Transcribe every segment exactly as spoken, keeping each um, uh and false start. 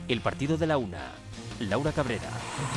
El partido de la una. Laura Cabrera.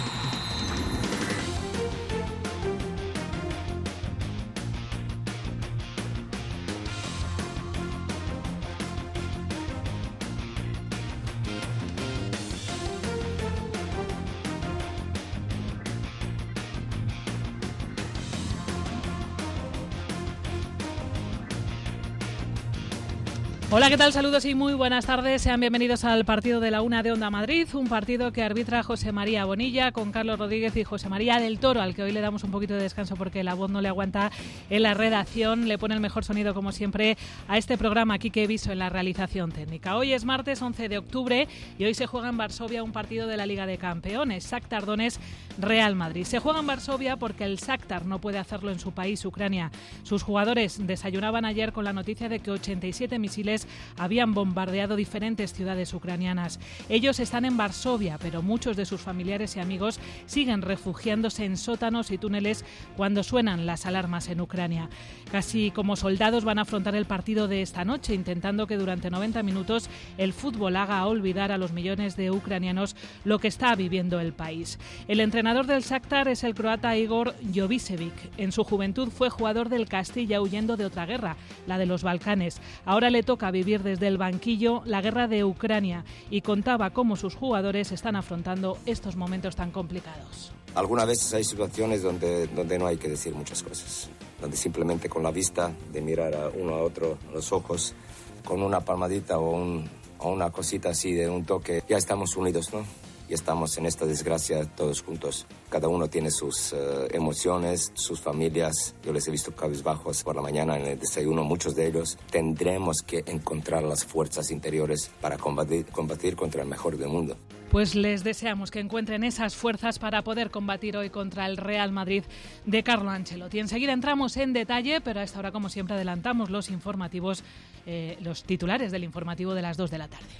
Hola, ¿qué tal? Saludos y muy buenas tardes. Sean bienvenidos al partido de la una de Onda Madrid, un partido que arbitra José María Bonilla con Carlos Rodríguez y José María del Toro, al que hoy le damos un poquito de descanso porque la voz no le aguanta en la redacción. Le pone el mejor sonido, como siempre, a este programa, Quique Viso, en la realización técnica. Hoy es martes once de octubre y hoy se juega en Varsovia un partido de la Liga de Campeones, Shakhtar Donetsk Real Madrid. Se juega en Varsovia porque el Shakhtar no puede hacerlo en su país, Ucrania. Sus jugadores desayunaban ayer con la noticia de que ochenta y siete misiles habían bombardeado diferentes ciudades ucranianas. Ellos están en Varsovia, pero muchos de sus familiares y amigos siguen refugiándose en sótanos y túneles cuando suenan las alarmas en Ucrania. Casi como soldados van a afrontar el partido de esta noche, intentando que durante noventa minutos el fútbol haga olvidar a los millones de ucranianos lo que está viviendo el país. El entrenador del Shakhtar es el croata Igor Jovicevic. En su juventud fue jugador del Castilla huyendo de otra guerra, la de los Balcanes. Ahora le toca vivir desde el banquillo la guerra de Ucrania y contaba cómo sus jugadores están afrontando estos momentos tan complicados. Algunas veces hay situaciones donde, donde no hay que decir muchas cosas, donde simplemente con la vista de mirar a uno a otro a los ojos, con una palmadita o, un, o una cosita así de un toque, ya estamos unidos, ¿no? Y estamos en esta desgracia todos juntos. Cada uno tiene sus uh, emociones, sus familias. Yo les he visto cabizbajos por la mañana en el desayuno, muchos de ellos. Tendremos que encontrar las fuerzas interiores para combatir, combatir contra el mejor del mundo. Pues les deseamos que encuentren esas fuerzas para poder combatir hoy contra el Real Madrid de Carlo Ancelotti. Enseguida entramos en detalle, pero a esta hora, como siempre, adelantamos los informativos, eh, los titulares del informativo de las dos de la tarde.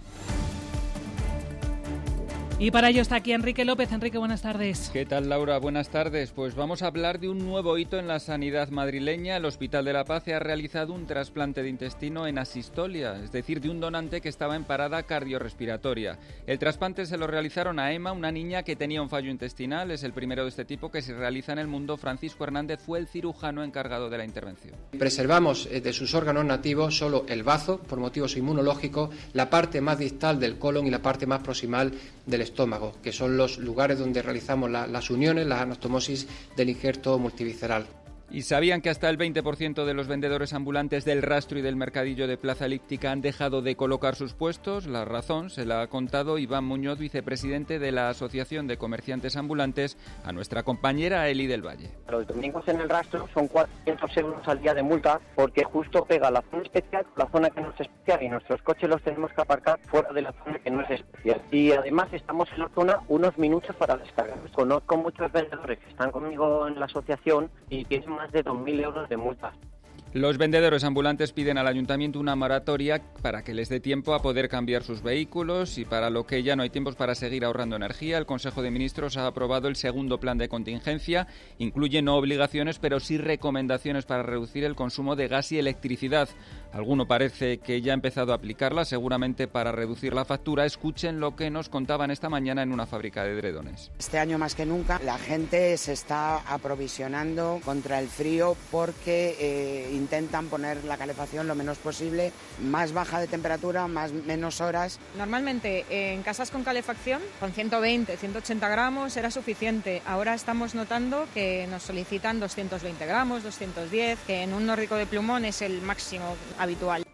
Y para ello está aquí Enrique López. Enrique, buenas tardes. ¿Qué tal, Laura? Buenas tardes. Pues vamos a hablar de un nuevo hito en la sanidad madrileña. El Hospital de la Paz ha realizado un trasplante de intestino en asistolia, es decir, de un donante que estaba en parada cardiorrespiratoria. El trasplante se lo realizaron a Emma, una niña que tenía un fallo intestinal. Es el primero de este tipo que se realiza en el mundo. Francisco Hernández fue el cirujano encargado de la intervención. Preservamos de sus órganos nativos solo el bazo, por motivos inmunológicos, la parte más distal del colon y la parte más proximal del estómago, que son los lugares donde realizamos la, las uniones, la anastomosis del injerto multivisceral. ¿Y sabían que hasta el veinte por ciento de los vendedores ambulantes del Rastro y del Mercadillo de Plaza Elíptica han dejado de colocar sus puestos? La razón se la ha contado Iván Muñoz, vicepresidente de la Asociación de Comerciantes Ambulantes, a nuestra compañera Eli del Valle. Los domingos en el Rastro son cuatrocientos euros al día de multa porque justo pega la zona especial, la zona que no es especial, y nuestros coches los tenemos que aparcar fuera de la zona que no es especial. Y además estamos en la zona unos minutos para descargar. Conozco muchos vendedores que están conmigo en la asociación y tienen más de dos mil euros de multas. Los vendedores ambulantes piden al ayuntamiento una moratoria para que les dé tiempo a poder cambiar sus vehículos, y para lo que ya no hay tiempos para seguir ahorrando energía. El Consejo de Ministros ha aprobado el segundo plan de contingencia. Incluye no obligaciones, pero sí recomendaciones para reducir el consumo de gas y electricidad. Alguno parece que ya ha empezado a aplicarla, seguramente para reducir la factura. Escuchen lo que nos contaban esta mañana en una fábrica de edredones. Este año más que nunca la gente se está aprovisionando contra el frío porque eh, intentan poner la calefacción lo menos posible, más baja de temperatura, más menos horas. Normalmente en casas con calefacción, con ciento veinte, ciento ochenta gramos era suficiente. Ahora estamos notando que nos solicitan doscientos veinte gramos, doscientos diez, que en un nórdico de plumón es el máximo habitual.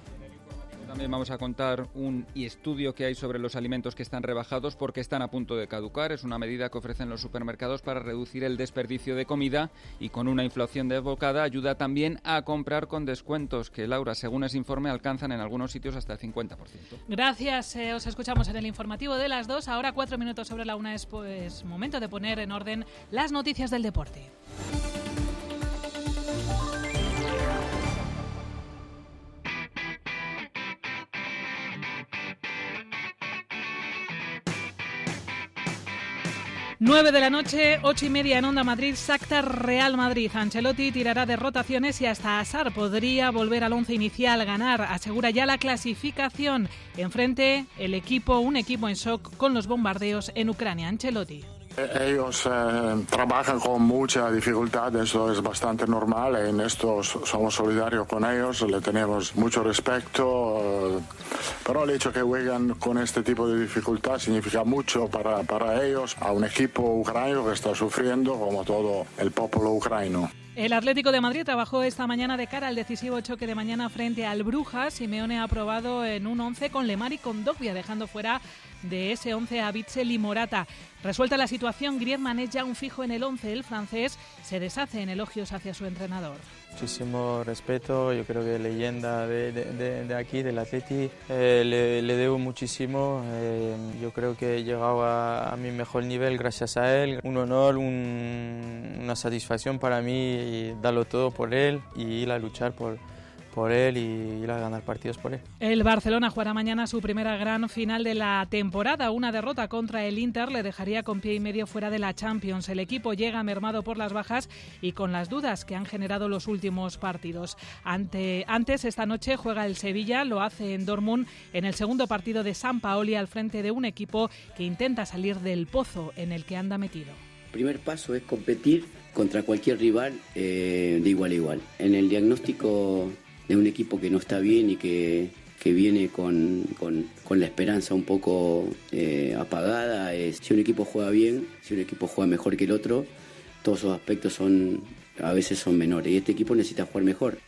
También vamos a contar un estudio que hay sobre los alimentos que están rebajados porque están a punto de caducar. Es una medida que ofrecen los supermercados para reducir el desperdicio de comida, y con una inflación desbocada ayuda también a comprar con descuentos que, Laura, según ese informe, alcanzan en algunos sitios hasta el cincuenta por ciento. Gracias, eh, os escuchamos en el informativo de las dos. Ahora cuatro minutos sobre la una es pues momento de poner en orden las noticias del deporte. nueve de la noche, ocho y media en Onda Madrid, Shakhtar Real Madrid. Ancelotti tirará de rotaciones y hasta Hazard podría volver al once inicial, ganar. Asegura ya la clasificación. Enfrente, el equipo, un equipo en shock con los bombardeos en Ucrania. Ancelotti. Ellos eh, trabajan con mucha dificultad, eso es bastante normal, en esto somos solidarios con ellos, le tenemos mucho respeto, eh, pero el hecho que jueguen con este tipo de dificultad significa mucho para, para ellos, a un equipo ucraniano que está sufriendo como todo el pueblo ucraniano. El Atlético de Madrid trabajó esta mañana de cara al decisivo choque de mañana frente al Brujas. Simeone ha aprobado en un once con Lemar y con Dogbia, dejando fuera de ese once a Witsel y Morata. Resuelta la situación, Griezmann es ya un fijo en el once. El francés se deshace en elogios hacia su entrenador. Muchísimo respeto, yo creo que leyenda de, de, de, de aquí, del Atleti, eh, le, le debo muchísimo, eh, yo creo que he llegado a, a mi mejor nivel gracias a él, un honor, un, una satisfacción para mí y darlo todo por él y ir a luchar por por él y ir a ganar partidos por él. El Barcelona jugará mañana su primera gran final de la temporada. Una derrota contra el Inter le dejaría con pie y medio fuera de la Champions. El equipo llega mermado por las bajas y con las dudas que han generado los últimos partidos. Ante, antes, esta noche juega el Sevilla, lo hace en Dortmund en el segundo partido de Sampaoli al frente de un equipo que intenta salir del pozo en el que anda metido. El primer paso es competir contra cualquier rival eh, de igual a igual. En el diagnóstico de un equipo que no está bien y que, que viene con, con, con la esperanza un poco eh, apagada, es si un equipo juega bien, si un equipo juega mejor que el otro, todos esos aspectos son a veces son menores y este equipo necesita jugar mejor.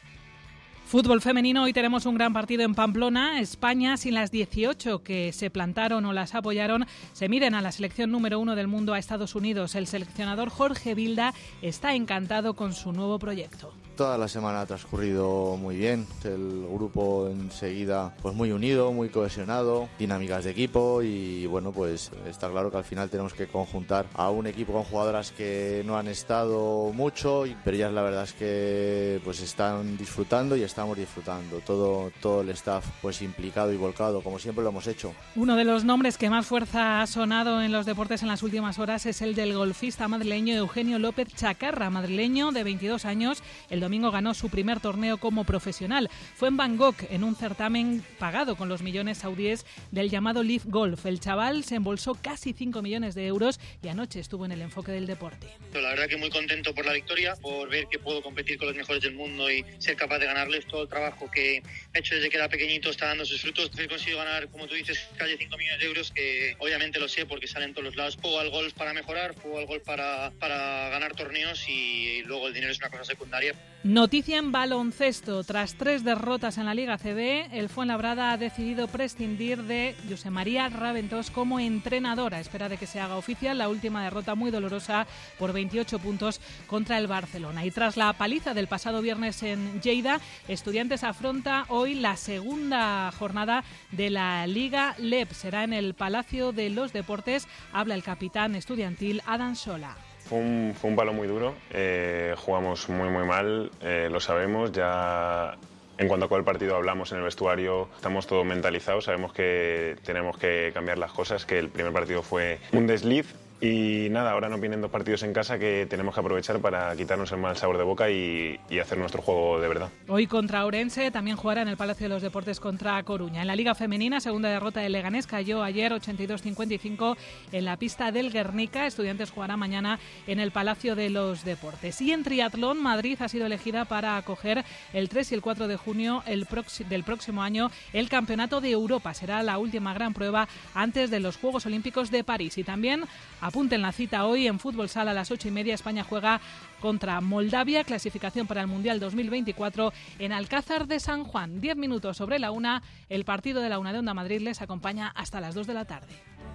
Fútbol femenino, hoy tenemos un gran partido en Pamplona. España, sin las dieciocho que se plantaron o las apoyaron, se miden a la selección número uno del mundo, a Estados Unidos. El seleccionador Jorge Vilda está encantado con su nuevo proyecto. Toda la semana ha transcurrido muy bien, el grupo enseguida pues muy unido, muy cohesionado, dinámicas de equipo y bueno, pues está claro que al final tenemos que conjuntar a un equipo con jugadoras que no han estado mucho, pero ya la verdad es que pues están disfrutando y estamos disfrutando, todo, todo el staff pues implicado y volcado, como siempre lo hemos hecho. Uno de los nombres que más fuerza ha sonado en los deportes en las últimas horas es el del golfista madrileño Eugenio López Chacarra, madrileño de veintidós años. El domingo ganó su primer torneo como profesional. Fue en Bangkok, en un certamen pagado con los millones saudíes del llamado Leaf Golf. El chaval se embolsó casi cinco millones de euros y anoche estuvo en el enfoque del deporte. La verdad que muy contento por la victoria, por ver que puedo competir con los mejores del mundo y ser capaz de ganarles. Todo el trabajo que he hecho desde que era pequeñito está dando sus frutos. He conseguido ganar, como tú dices, casi cinco millones de euros, que obviamente lo sé porque salen todos los lados. Juego al golf para mejorar, juego al golf para, para ganar torneos y luego el dinero es una cosa secundaria. Noticia en baloncesto. Tras tres derrotas en la Liga A C B, el Fuenlabrada ha decidido prescindir de José María Raventós como entrenador. A espera de que se haga oficial la última derrota muy dolorosa por veintiocho puntos contra el Barcelona. Y tras la paliza del pasado viernes en Lleida, Estudiantes afronta hoy la segunda jornada de la Liga L E P. Será en el Palacio de los Deportes. Habla el capitán estudiantil Adam Sola. Fue un, fue un palo muy duro, eh, jugamos muy muy mal, eh, lo sabemos, ya en cuanto a cuál partido hablamos en el vestuario, estamos todos mentalizados, sabemos que tenemos que cambiar las cosas, que el primer partido fue un desliz. Y nada, ahora nos vienen dos partidos en casa que tenemos que aprovechar para quitarnos el mal sabor de boca y, y hacer nuestro juego de verdad. Hoy contra Ourense, también jugará en el Palacio de los Deportes contra Coruña. En la Liga Femenina, segunda derrota de Leganés, cayó ayer ochenta y dos cincuenta y cinco en la pista del Guernica. Estudiantes jugará mañana en el Palacio de los Deportes. Y en triatlón, Madrid ha sido elegida para acoger el tres y el cuatro de junio el proxi- del próximo año el Campeonato de Europa. Será la última gran prueba antes de los Juegos Olímpicos de París. Y también apunten la cita hoy en Fútbol Sala a las ocho y media. España juega contra Moldavia, clasificación para el Mundial dos mil veinticuatro en Alcázar de San Juan. Diez minutos sobre la una, el partido de la una de Onda Madrid les acompaña hasta las dos de la tarde.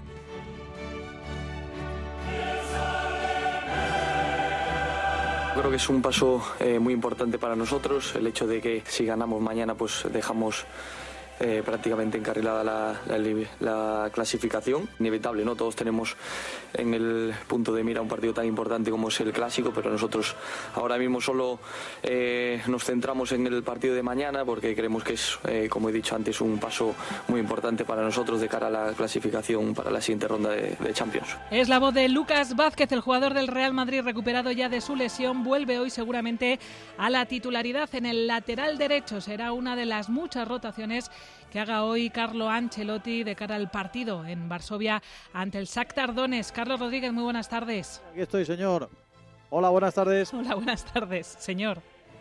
Creo que es un paso eh, muy importante para nosotros, el hecho de que si ganamos mañana pues dejamos eh, prácticamente encarrilada la, la, la clasificación. Inevitable, ¿no? Todos tenemos en el punto de mira un partido tan importante como es el Clásico, pero nosotros ahora mismo solo eh, nos centramos en el partido de mañana porque creemos que es, eh, como he dicho antes, un paso muy importante para nosotros de cara a la clasificación para la siguiente ronda de, de Champions. Es la voz de Lucas Vázquez, el jugador del Real Madrid recuperado ya de su lesión, vuelve hoy seguramente a la titularidad en el lateral derecho. Será una de las muchas rotaciones que haga hoy Carlo Ancelotti de cara al partido en Varsovia ante el Shakhtar Donetsk. Carlos Rodríguez, muy buenas tardes. Aquí estoy, señor. Hola, buenas tardes. Hola, buenas tardes, señor.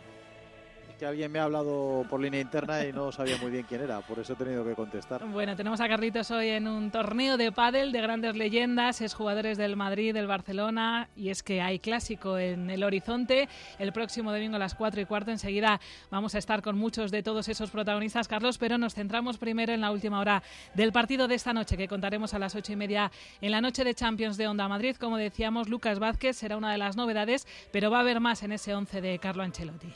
Que alguien me ha hablado por línea interna y no sabía muy bien quién era, por eso he tenido que contestar. Bueno, tenemos a Carlitos hoy en un torneo de pádel de grandes leyendas, es jugadores del Madrid, del Barcelona, y es que hay clásico en el horizonte el próximo domingo a las cuatro y cuarto. Enseguida vamos a estar con muchos de todos esos protagonistas, Carlos, pero nos centramos primero en la última hora del partido de esta noche, que contaremos a las ocho y media en la noche de Champions de Onda Madrid. Como decíamos, Lucas Vázquez será una de las novedades, pero va a haber más en ese once de Carlo Ancelotti.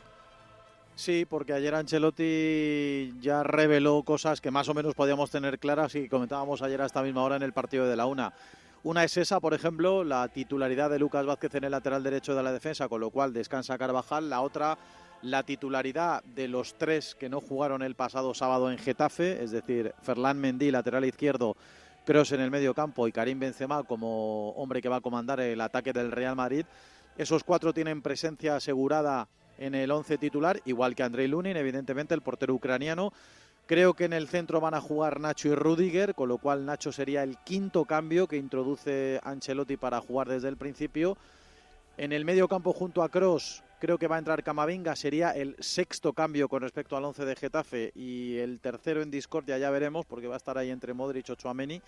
Sí, porque ayer Ancelotti ya reveló cosas que más o menos podíamos tener claras y comentábamos ayer a esta misma hora en el partido de la una. Una es esa, por ejemplo, la titularidad de Lucas Vázquez en el lateral derecho de la defensa, con lo cual descansa Carvajal. La otra, la titularidad de los tres que no jugaron el pasado sábado en Getafe, es decir, Ferland Mendy, lateral izquierdo, Kroos en el medio campo y Karim Benzema como hombre que va a comandar el ataque del Real Madrid. Esos cuatro tienen presencia asegurada en el once titular, igual que Andrei Lunin, evidentemente el portero ucraniano. Creo que en el centro van a jugar Nacho y Rüdiger, con lo cual Nacho sería el quinto cambio que introduce Ancelotti para jugar desde el principio. En el medio campo junto a Kroos creo que va a entrar Camavinga, sería el sexto cambio con respecto al once de Getafe, y el tercero en discordia ya veremos, porque va a estar ahí entre Modric o Tchouaméni,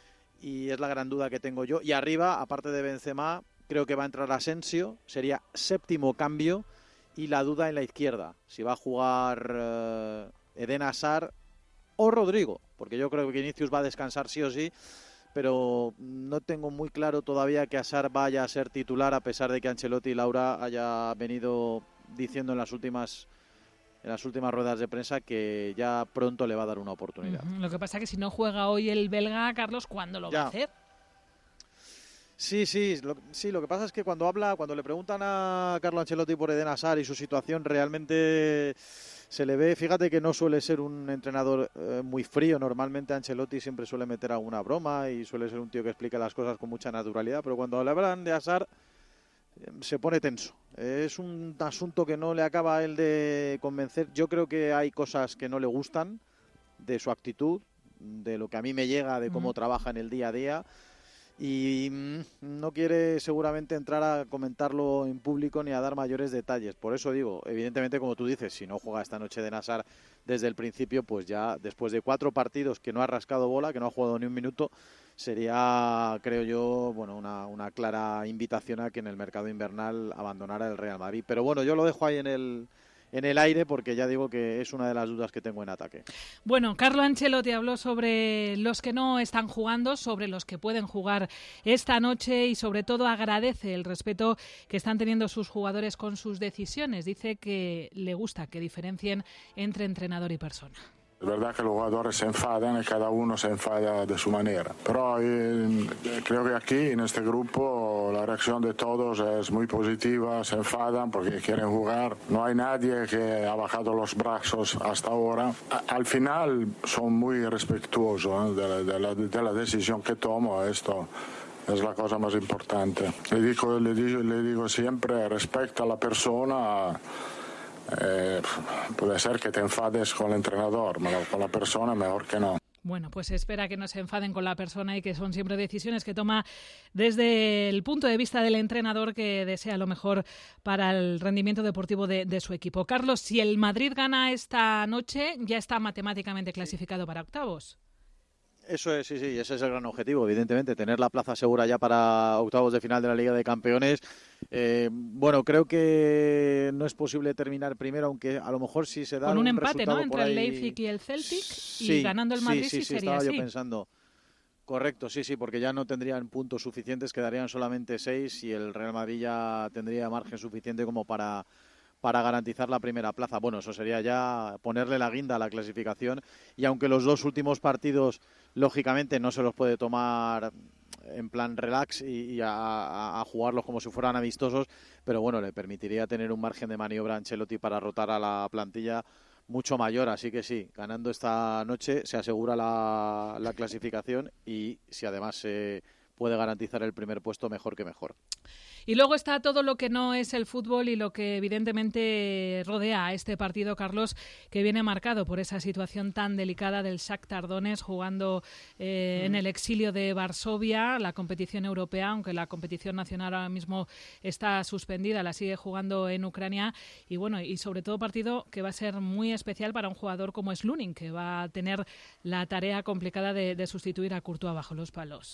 y es la gran duda que tengo yo. Y arriba, aparte de Benzema, creo que va a entrar Asensio, sería séptimo cambio. Y la duda en la izquierda, si va a jugar eh, Eden Hazard o Rodrigo, porque yo creo que Vinicius va a descansar sí o sí, pero no tengo muy claro todavía que Hazard vaya a ser titular, a pesar de que Ancelotti y Laura haya venido diciendo en las últimas en las últimas ruedas de prensa que ya pronto le va a dar una oportunidad. Uh-huh. Lo que pasa es que si no juega hoy el belga, Carlos, ¿cuándo lo ya. va a hacer? Sí, sí, lo, sí, lo que pasa es que cuando habla, cuando le preguntan a Carlo Ancelotti por Eden Hazard y su situación, realmente se le ve, fíjate que no suele ser un entrenador eh, muy frío. Normalmente Ancelotti siempre suele meter alguna broma y suele ser un tío que explica las cosas con mucha naturalidad, pero cuando le hablan de Hazard eh, se pone tenso. Es un asunto que no le acaba a él de convencer. Yo creo que hay cosas que no le gustan de su actitud, de lo que a mí me llega, de cómo mm. trabaja en el día a día. Y no quiere seguramente entrar a comentarlo en público ni a dar mayores detalles. Por eso digo, evidentemente, como tú dices, si no juega esta noche de Hazard desde el principio, pues ya después de cuatro partidos que no ha rascado bola, que no ha jugado ni un minuto, sería, creo yo, bueno, una, una clara invitación a que en el mercado invernal abandonara el Real Madrid. Pero bueno, yo lo dejo ahí en el... en el aire, porque ya digo que es una de las dudas que tengo en ataque. Bueno, Carlo Ancelotti habló sobre los que no están jugando, sobre los que pueden jugar esta noche y sobre todo agradece el respeto que están teniendo sus jugadores con sus decisiones. Dice que le gusta que diferencien entre entrenador y persona. Es verdad que los jugadores se enfadan y cada uno se enfada de su manera. Pero eh, creo que aquí, en este grupo, la reacción de todos es muy positiva. Se enfadan porque quieren jugar. No hay nadie que ha bajado los brazos hasta ahora. A, al final son muy respetuosos ¿eh? de, la, de, la, de la decisión que tomo. Esto es la cosa más importante. Le digo, le digo, le digo siempre, respecta a la persona. Eh, puede ser que te enfades con el entrenador, pero con la persona mejor que no. Bueno, pues espera que no se enfaden con la persona y que son siempre decisiones que toma desde el punto de vista del entrenador, que desea lo mejor para el rendimiento deportivo de, de su equipo. Carlos, si el Madrid gana esta noche, ya está matemáticamente clasificado para octavos. Eso es, sí, sí, ese es el gran objetivo, evidentemente, tener la plaza segura ya para octavos de final de la Liga de Campeones. Eh, bueno, creo que no es posible terminar primero, aunque a lo mejor sí se da con un, un empate, ¿no? Entre ahí... el Leipzig y el Celtic, sí, y ganando el Madrid sí, sí, sí, sí sería estaba así. yo pensando. Correcto, sí, sí, porque ya no tendrían puntos suficientes, quedarían solamente seis y el Real Madrid ya tendría margen suficiente como para para garantizar la primera plaza. Bueno, eso sería ya ponerle la guinda a la clasificación, y aunque los dos últimos partidos, lógicamente, no se los puede tomar en plan relax y, y a, a, a jugarlos como si fueran amistosos, pero bueno, le permitiría tener un margen de maniobra a Ancelotti para rotar a la plantilla mucho mayor, así que sí, ganando esta noche se asegura la, la clasificación, y si además se puede garantizar el primer puesto, mejor que mejor. Y luego está todo lo que no es el fútbol y lo que evidentemente rodea a este partido, Carlos, que viene marcado por esa situación tan delicada del Shakhtar Donetsk jugando eh, mm. en el exilio de Varsovia, la competición europea, aunque la competición nacional ahora mismo está suspendida, la sigue jugando en Ucrania, y bueno, y sobre todo partido que va a ser muy especial para un jugador como es Lunin, que va a tener la tarea complicada de, de sustituir a Courtois bajo los palos.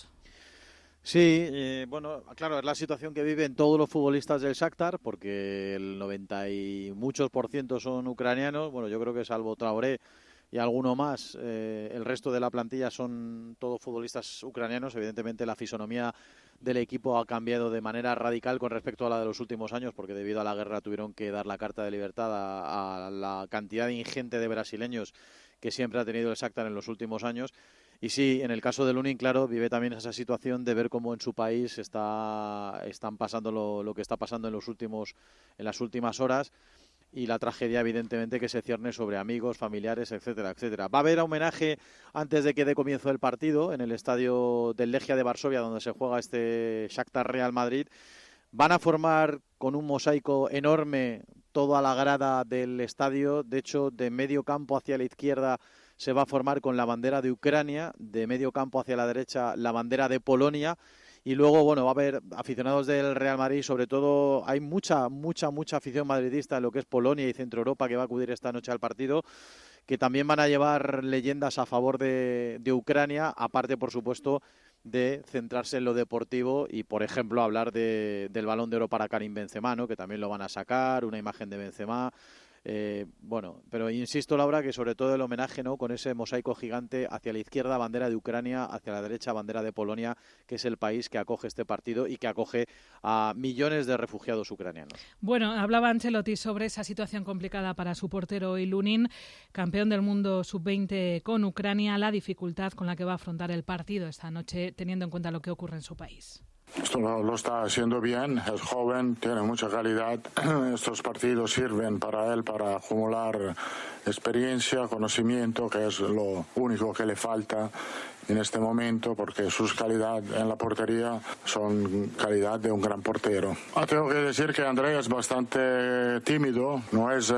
Sí, eh, bueno, claro, es la situación que viven todos los futbolistas del Shakhtar, porque el noventa y muchos por ciento son ucranianos. Bueno, yo creo que salvo Traoré y alguno más, eh, el resto de la plantilla son todos futbolistas ucranianos. Evidentemente la fisonomía del equipo ha cambiado de manera radical con respecto a la de los últimos años, porque debido a la guerra tuvieron que dar la carta de libertad a, a la cantidad ingente de brasileños que siempre ha tenido el Shakhtar en los últimos años. Y sí, en el caso de Lunin, claro, vive también esa situación de ver cómo en su país está, están pasando lo, lo que está pasando en los últimos, en las últimas horas, y la tragedia evidentemente que se cierne sobre amigos, familiares, etcétera, etcétera. Va a haber homenaje antes de que dé comienzo el partido en el estadio del Legia de Varsovia, donde se juega este Shakhtar Real Madrid. Van a formar con un mosaico enorme toda la grada del estadio. De hecho, de medio campo hacia la izquierda se va a formar con la bandera de Ucrania, de medio campo hacia la derecha la bandera de Polonia, y luego, bueno, va a haber aficionados del Real Madrid, sobre todo hay mucha, mucha, mucha afición madridista en lo que es Polonia y Centro Europa que va a acudir esta noche al partido, que también van a llevar leyendas a favor de, de Ucrania, aparte, por supuesto, de centrarse en lo deportivo y, por ejemplo, hablar de, del Balón de Oro para Karim Benzema, ¿no?, que también lo van a sacar, una imagen de Benzema. Eh, bueno, pero insisto, Laura, que sobre todo el homenaje, ¿no?, con ese mosaico gigante hacia la izquierda, bandera de Ucrania, hacia la derecha, bandera de Polonia, que es el país que acoge este partido y que acoge a millones de refugiados ucranianos. Bueno, hablaba Ancelotti sobre esa situación complicada para su portero Lunin, campeón del mundo sub veinte con Ucrania, la dificultad con la que va a afrontar el partido esta noche, teniendo en cuenta lo que ocurre en su país. Esto lo, lo está haciendo bien, es joven, tiene mucha calidad. Estos partidos sirven para él para acumular experiencia, conocimiento, que es lo único que le falta en este momento, porque sus calidad en la portería son calidad de un gran portero. Ah, tengo que decir que André es bastante tímido, no es eh,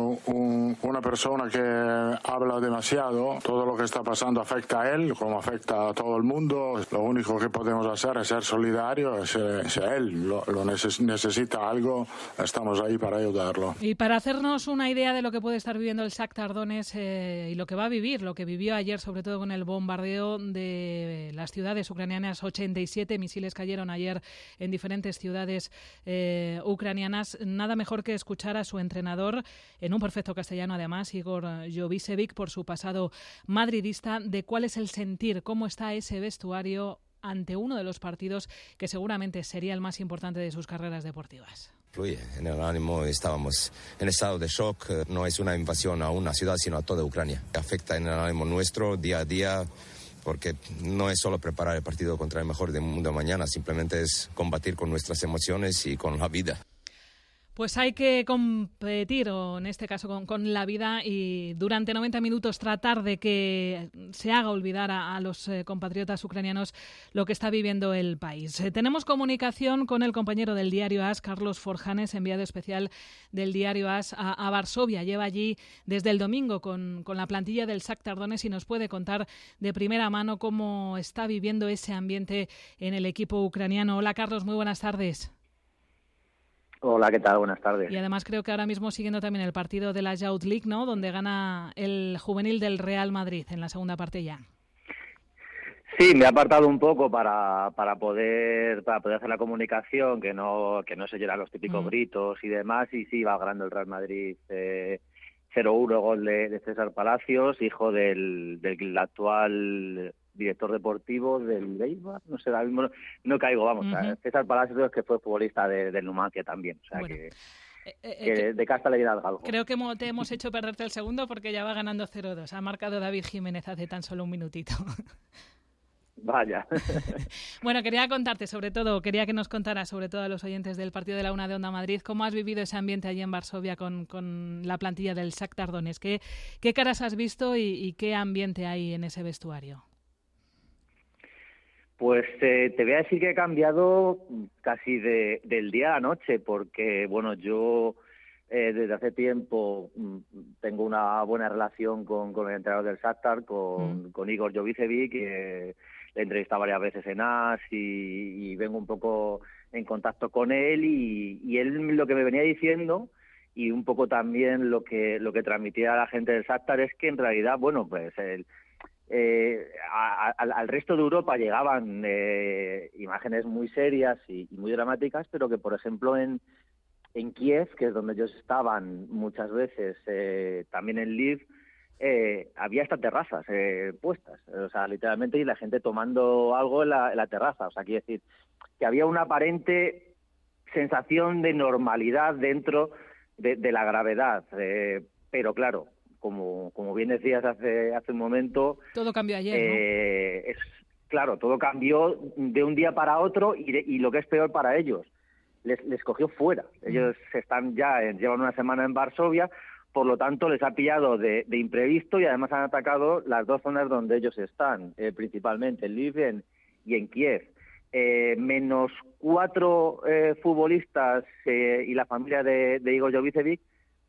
un, una persona que habla demasiado. Todo lo que está pasando afecta a él, como afecta a todo el mundo. Lo único que podemos hacer es ser solidarios, es, es él lo, lo neces- necesita algo, estamos ahí para ayudarlo. Y para hacernos una idea de lo que puede estar viviendo el Shakhtar Donetsk eh, y lo que va a vivir, lo que vivió ayer, sobre todo con el bombardeo de las ciudades ucranianas, ochenta y siete misiles cayeron ayer en diferentes ciudades eh, ucranianas. Nada mejor que escuchar a su entrenador, en un perfecto castellano además, Igor Jovicevic, por su pasado madridista, de cuál es el sentir, cómo está ese vestuario ante uno de los partidos que seguramente sería el más importante de sus carreras deportivas. Fluye en el ánimo, estábamos en estado de shock. No es una invasión a una ciudad, sino a toda Ucrania. Afecta en el ánimo nuestro día a día, porque no es solo preparar el partido contra el mejor del mundo mañana, simplemente es combatir con nuestras emociones y con la vida. Pues hay que competir, o en este caso con, con la vida, y durante noventa minutos tratar de que se haga olvidar a, a los eh, compatriotas ucranianos lo que está viviendo el país. Eh, tenemos comunicación con el compañero del diario AS, Carlos Forjanes, enviado especial del diario AS a, a Varsovia. Lleva allí desde el domingo con, con la plantilla del Shakhtar Donetsk y nos puede contar de primera mano cómo está viviendo ese ambiente en el equipo ucraniano. Hola, Carlos, muy buenas tardes. Hola, ¿qué tal? Buenas tardes. Y además creo que ahora mismo siguiendo también el partido de la Youth League, ¿no?, donde gana el juvenil del Real Madrid en la segunda parte ya. Sí, me he apartado un poco para para poder para poder hacer la comunicación, que no que no se oyeran los típicos mm. gritos y demás, y sí, va ganando el Real Madrid eh, cero uno, gol de, de César Palacios, hijo del, del actual director deportivo del Eibar, no sé, mismo no, no caigo, vamos, uh-huh. César Palacios, que fue futbolista de, del Numancia también, o sea bueno. que... Eh, eh, que que, de casta le viene al galgo. Creo que te hemos hecho perderte el segundo porque ya va ganando cero dos. Ha marcado David Jiménez hace tan solo un minutito. Vaya. Bueno, quería contarte, sobre todo, quería que nos contaras, sobre todo a los oyentes del partido de la Una de Onda Madrid, cómo has vivido ese ambiente allí en Varsovia con, con la plantilla del Shakhtar Donetsk. ¿Qué, qué caras has visto y, y qué ambiente hay en ese vestuario? Pues eh, te voy a decir que he cambiado casi de, del día a la noche, porque, bueno, yo eh, desde hace tiempo tengo una buena relación con, con el entrenador del Shakhtar, con, mm. con Igor Jovicevic, que le he entrevistado varias veces en A S y, y vengo un poco en contacto con él, y, y él lo que me venía diciendo, y un poco también lo que lo que transmitía a la gente del Shakhtar, es que en realidad, bueno, pues el Eh, a, a, al resto de Europa llegaban eh, imágenes muy serias y, y muy dramáticas, pero que, por ejemplo, en, en Kiev, que es donde ellos estaban muchas veces, eh, también en Lviv, eh, había estas terrazas eh, puestas, o sea, literalmente, y la gente tomando algo en la, en la terraza. O sea, quiere decir que había una aparente sensación de normalidad dentro de, de la gravedad, eh, pero claro, Como, como bien decías hace hace un momento... Todo cambió ayer, eh, ¿no? Es, claro, todo cambió de un día para otro, y, de, y lo que es peor para ellos, les, les cogió fuera. Ellos mm. están ya, llevan una semana en Varsovia, por lo tanto les ha pillado de, de imprevisto, y además han atacado las dos zonas donde ellos están, eh, principalmente en Lviv y en Kiev. Eh, menos cuatro eh, futbolistas eh, y la familia de, de Igor Jovicevic,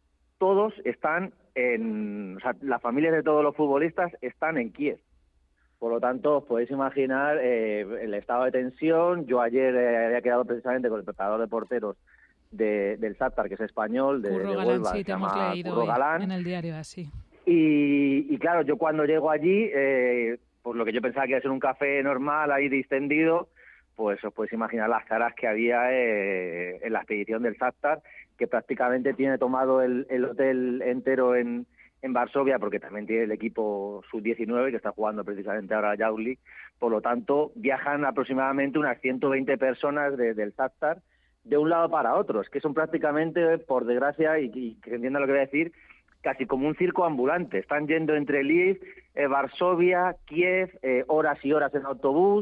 todos están en, o sea, las familias de todos los futbolistas están en Kiev. Por lo tanto, os podéis imaginar eh, el estado de tensión. Yo ayer eh, había quedado precisamente con el preparador de porteros de, del Shakhtar, que es español, de, Curro de Galán, Huelva, sí, te hemos leído Curro Galán. En el diario, así. Y, y claro, yo cuando llego allí, eh, por lo que yo pensaba que iba a ser un café normal, ahí distendido, pues os podéis imaginar las caras que había eh, en la expedición del Shakhtar, que prácticamente tiene tomado el, el hotel entero en, en Varsovia, porque también tiene el equipo sub diecinueve que está jugando precisamente ahora a Youth League. Por lo tanto, viajan aproximadamente unas ciento veinte personas de, del Shakhtar de un lado para otro. Es que son prácticamente, por desgracia, y, y que entiendan lo que voy a decir, casi como un circo ambulante. Están yendo entre Lviv, eh, Varsovia, Kiev, eh, horas y horas en autobús,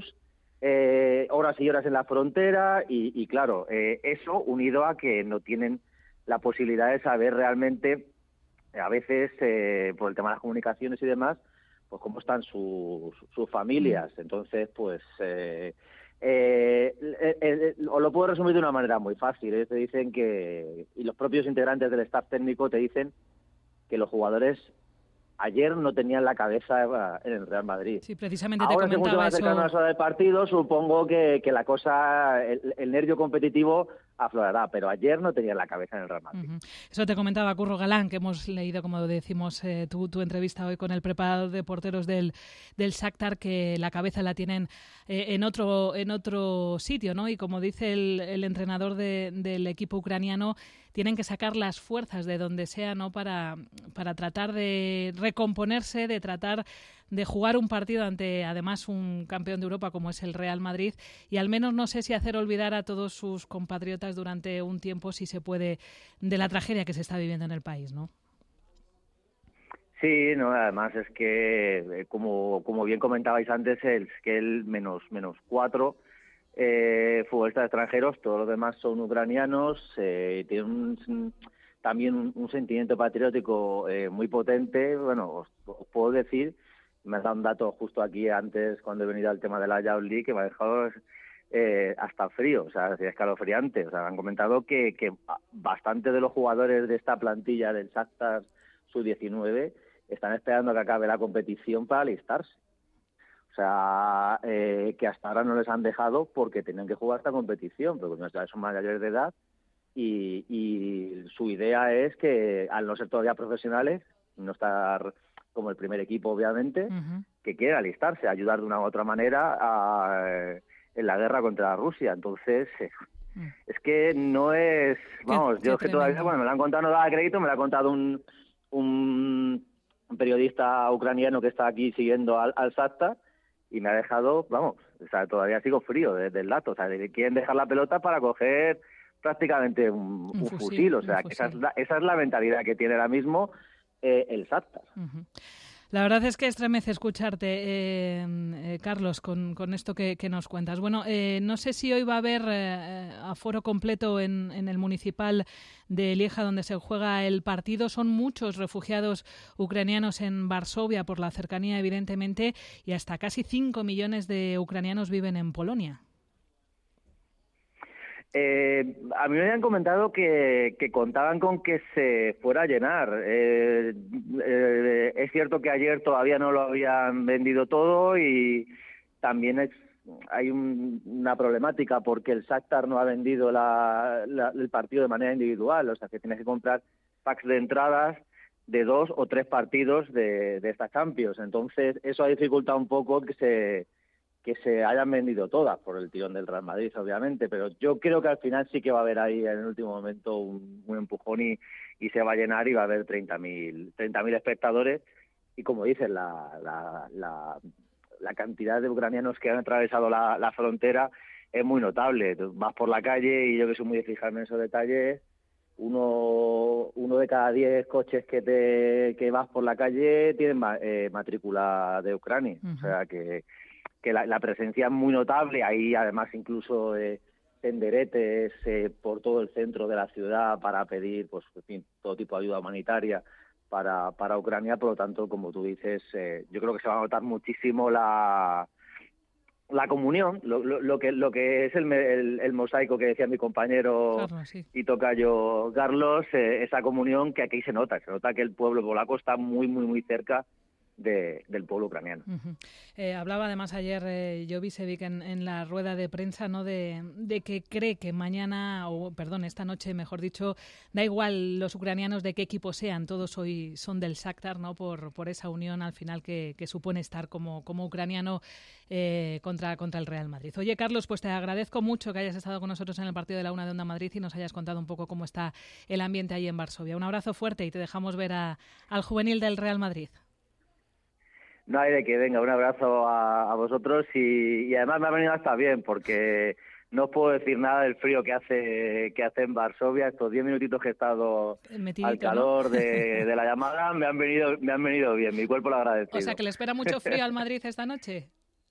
Eh, horas y horas en la frontera, y, y claro, eh, eso unido a que no tienen la posibilidad de saber realmente, eh, a veces, eh, por el tema de las comunicaciones y demás, pues cómo están sus, sus familias. Entonces, pues, eh, eh, eh, eh, os lo puedo resumir de una manera muy fácil. ¿eh? Te dicen que, y los propios integrantes del staff técnico te dicen que los jugadores ayer no tenían la cabeza en el Real Madrid. Sí, precisamente te Ahora, según se comentaba van acercando a la hora del partido, supongo que, que la cosa, el, el nervio competitivo aflorará, pero ayer no tenían la cabeza en el Real Madrid. Uh-huh. Eso te comentaba Curro Galán, que hemos leído, como decimos, eh, tu, tu entrevista hoy con el preparador de porteros del, del Shakhtar, que la cabeza la tienen eh, en otro en otro sitio, ¿no? Y como dice el, el entrenador de, del equipo ucraniano, tienen que sacar las fuerzas de donde sea, ¿no? Para, para tratar de recomponerse, de tratar de jugar un partido ante, además, un campeón de Europa como es el Real Madrid, y al menos no sé si hacer olvidar a todos sus compatriotas durante un tiempo, si se puede, de la tragedia que se está viviendo en el país, ¿no? Sí, no, además es que, como, como bien comentabais antes, es que el menos, menos cuatro eh, futbolistas extranjeros, todos los demás son ucranianos, eh, tienen un, también un, un sentimiento patriótico eh, muy potente. Bueno, os, os puedo decir, me has dado un dato justo aquí antes cuando he venido al tema de la Youth League que me ha dejado eh, hasta frío, o sea, escalofriante. O sea, han comentado que, que bastante de los jugadores de esta plantilla del Shakhtar sub diecinueve están esperando a que acabe la competición para alistarse. O sea, eh, que hasta ahora no les han dejado porque tenían que jugar esta competición, pero ya son mayores de edad, y, y su idea es que, al no ser todavía profesionales, no estar como el primer equipo, obviamente, uh-huh. que quiere alistarse, ayudar de una u otra manera a, en la guerra contra Rusia. Entonces, eh, uh-huh. es que no es... Vamos, qué, yo qué que todavía, bueno, me lo han contado, no daba crédito, me lo ha contado un, un, un periodista ucraniano que está aquí siguiendo al, al Shakhtar, y me ha dejado, vamos, o sea, todavía sigo frío desde el dato. O sea, quieren dejar la pelota para coger prácticamente un, un, un fusil, fusil, o sea, que esa es, la, esa es la mentalidad que tiene ahora mismo eh, el Shakhtar. Uh-huh. La verdad es que estremece escucharte, eh, eh, Carlos, con, con esto que, que nos cuentas. Bueno, eh, no sé si hoy va a haber eh, aforo completo en, en el municipal de Lieja, donde se juega el partido. Son muchos refugiados ucranianos en Varsovia por la cercanía, evidentemente, y hasta casi cinco millones de ucranianos viven en Polonia. Eh, a mí me habían comentado que, que contaban con que se fuera a llenar. Eh, eh, es cierto que ayer todavía no lo habían vendido todo y también es, hay un, una problemática porque el Shakhtar no ha vendido la, la, el partido de manera individual, o sea que tienes que comprar packs de entradas de dos o tres partidos de, de esta Champions. Entonces eso ha dificultado un poco que se que se hayan vendido todas por el tirón del Real Madrid, obviamente, pero yo creo que al final sí que va a haber ahí en el último momento un, un empujón y, y se va a llenar y va a haber treinta mil espectadores y como dices, la, la, la, la cantidad de ucranianos que han atravesado la, la frontera es muy notable. Vas por la calle y yo que soy muy de fijarme en esos detalles, uno, uno de cada diez coches que te que vas por la calle tienen eh, matrícula de Ucrania, uh-huh. O sea que que la, la presencia es muy notable, ahí además incluso eh, tenderetes eh, por todo el centro de la ciudad para pedir pues en fin, todo tipo de ayuda humanitaria para, para Ucrania, por lo tanto, como tú dices, eh, yo creo que se va a notar muchísimo la la comunión, lo, lo, lo que lo que es el, el, el mosaico que decía mi compañero Carlos, sí. y tocayo Carlos, eh, esa comunión que aquí se nota, se nota que el pueblo polaco está muy, muy, muy cerca De, del pueblo ucraniano. Uh-huh. Eh, hablaba además ayer eh, Jovicevic en, en la rueda de prensa, ¿no? De, de que cree que mañana, o perdón, esta noche, mejor dicho, da igual los ucranianos de qué equipo sean, todos hoy son del Shakhtar, ¿no? Por, por esa unión al final que, que supone estar como, como ucraniano eh, contra, contra el Real Madrid. Oye, Carlos, pues te agradezco mucho que hayas estado con nosotros en el partido de la Una de Onda Madrid y nos hayas contado un poco cómo está el ambiente ahí en Varsovia. Un abrazo fuerte y te dejamos ver a, al juvenil del Real Madrid. No hay de que, venga, un abrazo a, a vosotros y, y además me ha venido hasta bien porque no os puedo decir nada del frío que hace que hace en Varsovia. Estos diez minutitos que he estado Metidito, al calor, ¿no? de, de la llamada me han venido me han venido bien, mi cuerpo lo ha agradecido. O sea, que le espera mucho frío al Madrid esta noche.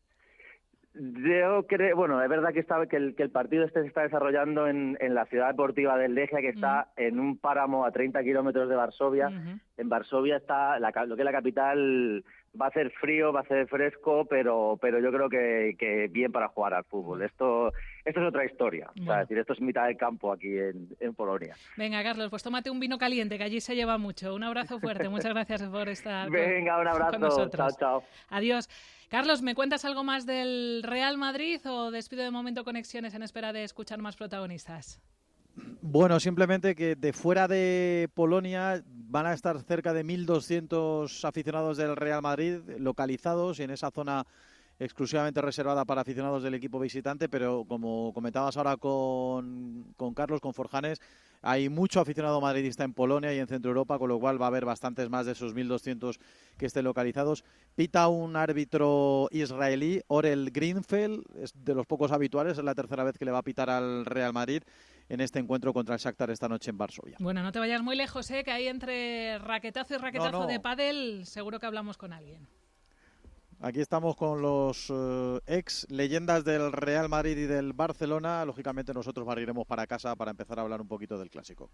Yo creo, bueno, es verdad que está que el, que el partido este se está desarrollando en, en la ciudad deportiva del Legia, que está uh-huh. en un páramo a treinta kilómetros de Varsovia. Uh-huh. En Varsovia está la, lo que es la capital. Va a hacer frío, va a hacer fresco, pero pero yo creo que, que bien para jugar al fútbol. Esto esto es otra historia. Bueno. O sea, es decir, esto es mitad del campo aquí en, en Polonia. Venga, Carlos, pues tómate un vino caliente, que allí se lleva mucho. Un abrazo fuerte. Muchas gracias por estar Venga, un abrazo. con nosotros. Chao, chao. Adiós. Carlos, ¿me cuentas algo más del Real Madrid o despido de momento conexiones en espera de escuchar más protagonistas? Bueno, simplemente que de fuera de Polonia van a estar cerca de mil doscientos aficionados del Real Madrid localizados en esa zona exclusivamente reservada para aficionados del equipo visitante, pero como comentabas ahora con, con Carlos, con Forjanes, hay mucho aficionado madridista en Polonia y en Centro Europa, con lo cual va a haber bastantes más de esos mil doscientos que estén localizados. Pita un árbitro israelí, Orel Greenfeld, es de los pocos habituales, es la tercera vez que le va a pitar al Real Madrid en este encuentro contra el Shakhtar esta noche en Varsovia. Bueno, no te vayas muy lejos, ¿eh? Que ahí entre raquetazo y raquetazo no, no. de pádel seguro que hablamos con alguien. Aquí estamos con los uh, ex leyendas del Real Madrid y del Barcelona. Lógicamente nosotros barriremos para casa para empezar a hablar un poquito del clásico.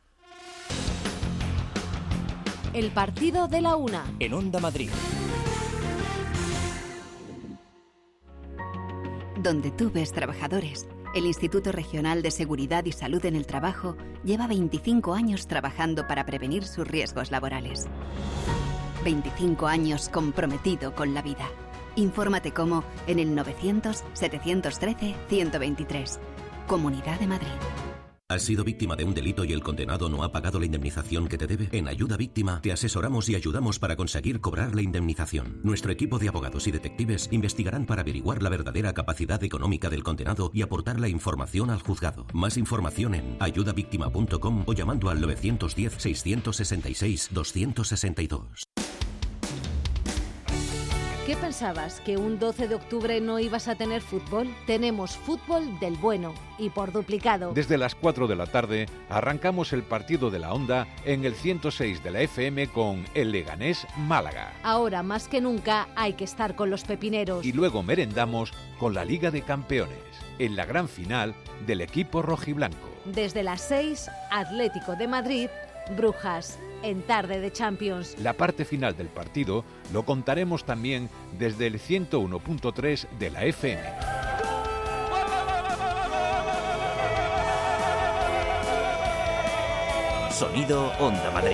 El partido de la una. En Onda Madrid. Donde tú ves trabajadores. El Instituto Regional de Seguridad y Salud en el Trabajo lleva veinticinco años trabajando para prevenir sus riesgos laborales. veinticinco años comprometido con la vida. Infórmate cómo en el novecientos, setecientos trece, ciento veintitrés. Comunidad de Madrid. ¿Has sido víctima de un delito y el condenado no ha pagado la indemnización que te debe? En Ayuda Víctima te asesoramos y ayudamos para conseguir cobrar la indemnización. Nuestro equipo de abogados y detectives investigarán para averiguar la verdadera capacidad económica del condenado y aportar la información al juzgado. Más información en ayuda víctima punto com o llamando al novecientos diez, seiscientos sesenta y seis, doscientos sesenta y dos. ¿Qué pensabas? ¿Que un doce de octubre no ibas a tener fútbol? Tenemos fútbol del bueno y por duplicado. Desde las cuatro de la tarde arrancamos el partido de la Onda en el ciento seis de la F M con el Leganés Málaga. Ahora más que nunca hay que estar con los pepineros. Y luego merendamos con la Liga de Campeones, en la gran final del equipo rojiblanco. Desde las seis, Atlético de Madrid, Brujas, en tarde de Champions. La parte final del partido lo contaremos también desde el ciento uno punto tres de la F M. Sonido Onda Madrid.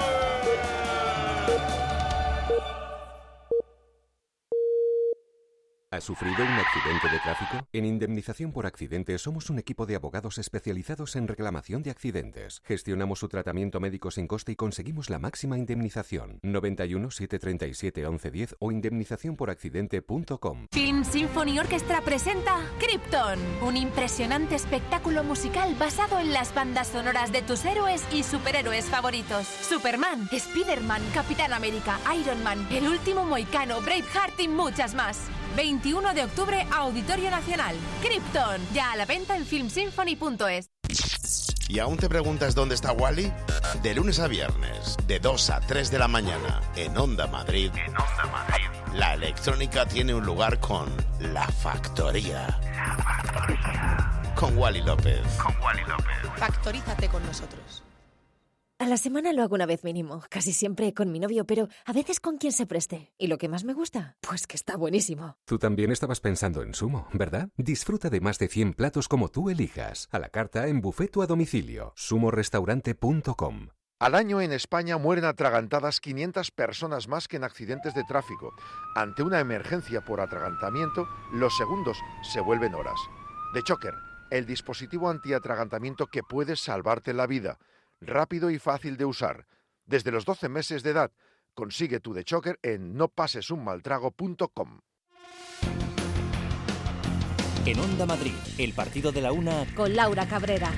¿Has sufrido un accidente de tráfico? En Indemnización por Accidente somos un equipo de abogados especializados en reclamación de accidentes. Gestionamos su tratamiento médico sin coste y conseguimos la máxima indemnización. noventa y uno, setecientos treinta y siete, once diez o indemnización por accidente punto com. Film Symphony Orchestra presenta Krypton, un impresionante espectáculo musical basado en las bandas sonoras de tus héroes y superhéroes favoritos. Superman, Spider-Man, Capitán América, Iron Man, El Último Mohicano, Braveheart y muchas más. veintiuno de octubre, Auditorio Nacional. Krypton, ya a la venta en film symphony punto es. ¿Y aún te preguntas dónde está Wally? De lunes a viernes, de dos a tres de la mañana, en Onda Madrid. En Onda Madrid. La electrónica tiene un lugar con La Factoría. La Factoría. Con Wally López. Con Wally López. Factorízate con nosotros. A la semana lo hago una vez mínimo, casi siempre con mi novio, pero a veces con quien se preste. ¿Y lo que más me gusta? Pues que está buenísimo. Tú también estabas pensando en Sumo, ¿verdad? Disfruta de más de cien platos como tú elijas. A la carta, en buffet o a domicilio. sumo restaurante punto com. Al año en España mueren atragantadas quinientas personas más que en accidentes de tráfico. Ante una emergencia por atragantamiento, los segundos se vuelven horas. The Choker, el dispositivo antiatragantamiento que puede salvarte la vida. Rápido y fácil de usar. Desde los doce meses de edad. Consigue tu The Choker en no pases un mal trago punto com. En Onda Madrid, el partido de la una con Laura Cabrera.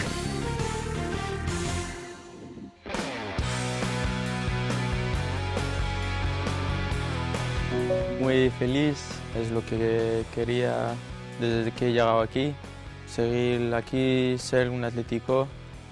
Muy feliz, es lo que quería desde que he llegado aquí. Seguir aquí, ser un atlético.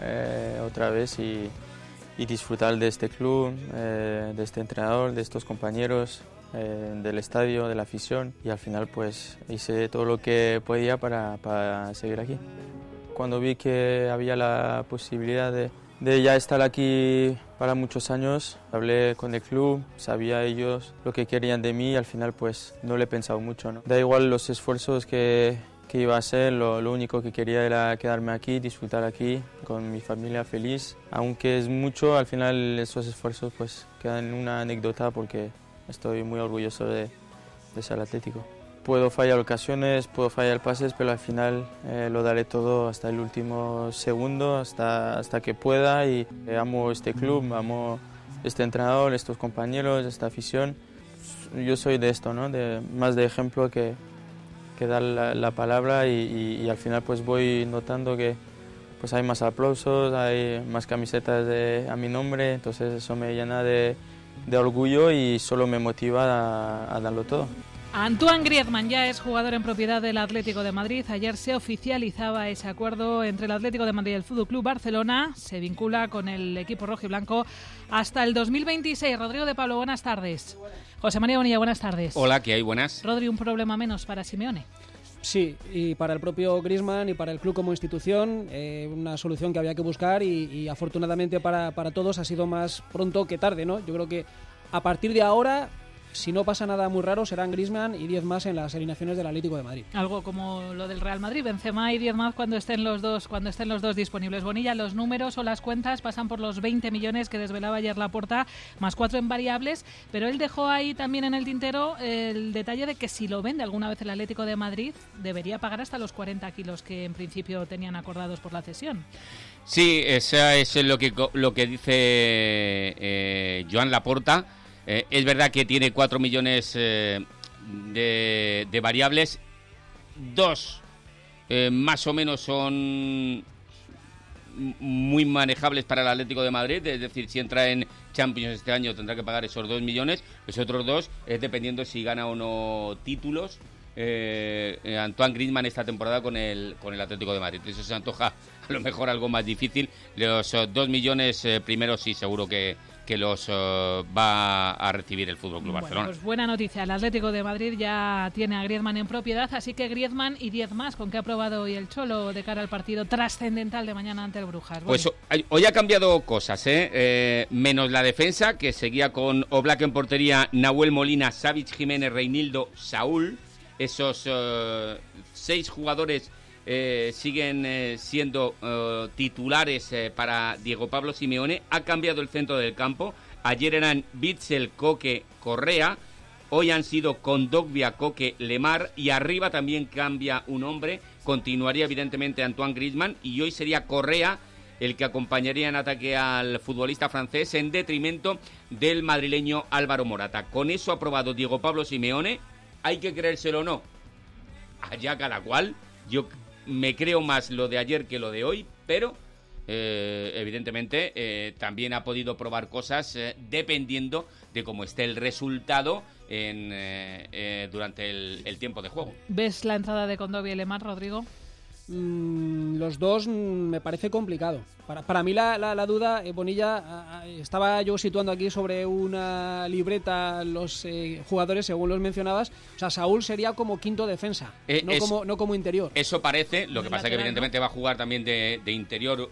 Eh, otra vez y, y disfrutar de este club, eh, de este entrenador, de estos compañeros, eh, del estadio, de la afición y al final pues hice todo lo que podía para, para seguir aquí. Cuando vi que había la posibilidad de, de ya estar aquí para muchos años, hablé con el club, sabía ellos lo que querían de mí y al final pues no le he pensado mucho, ¿no? Da igual los esfuerzos que que iba a hacer, lo, lo único que quería era quedarme aquí, disfrutar aquí, con mi familia feliz. Aunque es mucho, al final esos esfuerzos pues quedan en una anécdota porque estoy muy orgulloso de, de ser atlético. Puedo fallar ocasiones, puedo fallar pases, pero al final eh, lo daré todo hasta el último segundo, hasta, hasta que pueda y eh, amo este club, amo este entrenador, estos compañeros, esta afición. Yo soy de esto, ¿no? De, más de ejemplo que que dar la, la palabra y, y, y al final pues voy notando que pues hay más aplausos, hay más camisetas de, a mi nombre, entonces eso me llena de, de orgullo y solo me motiva a, a darlo todo. Antoine Griezmann ya es jugador en propiedad del Atlético de Madrid. Ayer se oficializaba ese acuerdo entre el Atlético de Madrid y el F C Barcelona. Se vincula con el equipo rojiblanco hasta el dos mil veintiséis. Rodrigo de Pablo, buenas tardes. José María Bonilla, buenas tardes. Hola, ¿qué hay? Buenas. Rodri, un problema menos para Simeone. Sí, y para el propio Griezmann y para el club como institución, eh, una solución que había que buscar y, y afortunadamente para, para todos ha sido más pronto que tarde, ¿no? Yo creo que a partir de ahora, si no pasa nada muy raro, serán Griezmann y diez más en las alineaciones del Atlético de Madrid. Algo como lo del Real Madrid, Benzema y diez más cuando estén los dos cuando estén los dos disponibles. Bonilla, los números o las cuentas pasan por los veinte millones que desvelaba ayer Laporta, más cuatro en variables, pero él dejó ahí también en el tintero el detalle de que si lo vende alguna vez el Atlético de Madrid, debería pagar hasta los cuarenta kilos que en principio tenían acordados por la cesión. Sí, eso es lo que, lo que dice eh, Joan Laporta. Eh, es verdad que tiene cuatro millones eh, de, de variables. Dos eh, más o menos son muy manejables para el Atlético de Madrid. Es decir, si entra en Champions este año tendrá que pagar esos dos millones, los otros dos es dependiendo si gana o no títulos eh, Antoine Griezmann esta temporada con el con el Atlético de Madrid. Entonces se antoja a lo mejor algo más difícil. Los uh, dos millones eh, primero sí seguro que que los uh, va a recibir el F C Bueno, Barcelona. Pues buena noticia, el Atlético de Madrid ya tiene a Griezmann en propiedad, así que Griezmann y diez más, ¿con qué ha probado hoy el Cholo de cara al partido trascendental de mañana ante el Brujas? Bueno. Pues hoy, hoy ha cambiado cosas, ¿eh? Eh, menos la defensa, que seguía con Oblak en portería, Nahuel Molina, Savic, Jiménez, Reinildo, Saúl, esos uh, seis jugadores Eh, siguen eh, siendo eh, titulares eh, para Diego Pablo Simeone. Ha cambiado el centro del campo. Ayer eran Witsel, Coque, Correa. Hoy han sido Kondogbia, Coque, Lemar. Y arriba también cambia un hombre. Continuaría evidentemente Antoine Griezmann. Y hoy sería Correa el que acompañaría en ataque al futbolista francés en detrimento del madrileño Álvaro Morata. Con eso ha aprobado Diego Pablo Simeone. ¿Hay que creérselo o no? Allá cada cual. Yo me creo más lo de ayer que lo de hoy, pero eh, evidentemente eh, también ha podido probar cosas eh, dependiendo de cómo esté el resultado en, eh, eh, durante el, el tiempo de juego. ¿Ves la entrada de Kondogbia y Lemar, Rodrigo? Mm, los dos mm, me parece complicado. Para, para mí la, la, la duda, eh, Bonilla, a, a, estaba yo situando aquí sobre una libreta los eh, jugadores según los mencionabas. O sea, Saúl sería como quinto defensa, eh, no, es, como, no como interior. Eso parece, lo que pasa es que evidentemente ¿no? va a jugar también de, de interior.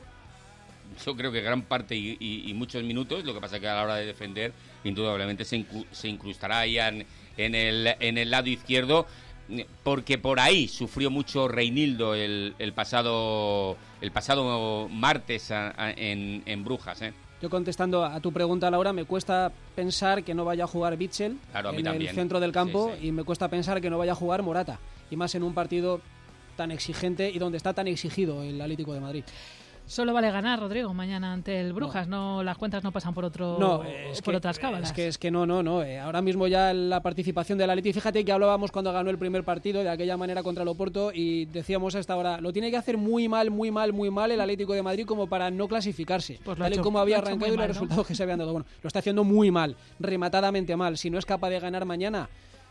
Yo creo que gran parte y, y, y muchos minutos. Lo que pasa es que a la hora de defender, indudablemente se, incu- se incrustará ahí en, en, el, en el lado izquierdo. Porque por ahí sufrió mucho Reinildo el, el pasado el pasado martes a, a, en, en Brujas, ¿eh? Yo contestando a tu pregunta, Laura, me cuesta pensar que no vaya a jugar Witsel claro, en también. el centro del campo sí, sí. y me cuesta pensar que no vaya a jugar Morata, y más en un partido tan exigente y donde está tan exigido el Atlético de Madrid. Solo vale ganar, Rodrigo, mañana ante el Brujas. No, no las cuentas no pasan por otro no, es por que, otras cábalas. Es que es que no, no, no. Eh, ahora mismo ya la participación del Atleti, fíjate que hablábamos cuando ganó el primer partido de aquella manera contra el Oporto y decíamos hasta ahora, lo tiene que hacer muy mal, muy mal, muy mal el Atlético de Madrid como para no clasificarse. Pues tal y como había arrancado y los resultados ¿no? que se habían dado. Bueno, lo está haciendo muy mal, rematadamente mal. Si no es capaz de ganar mañana,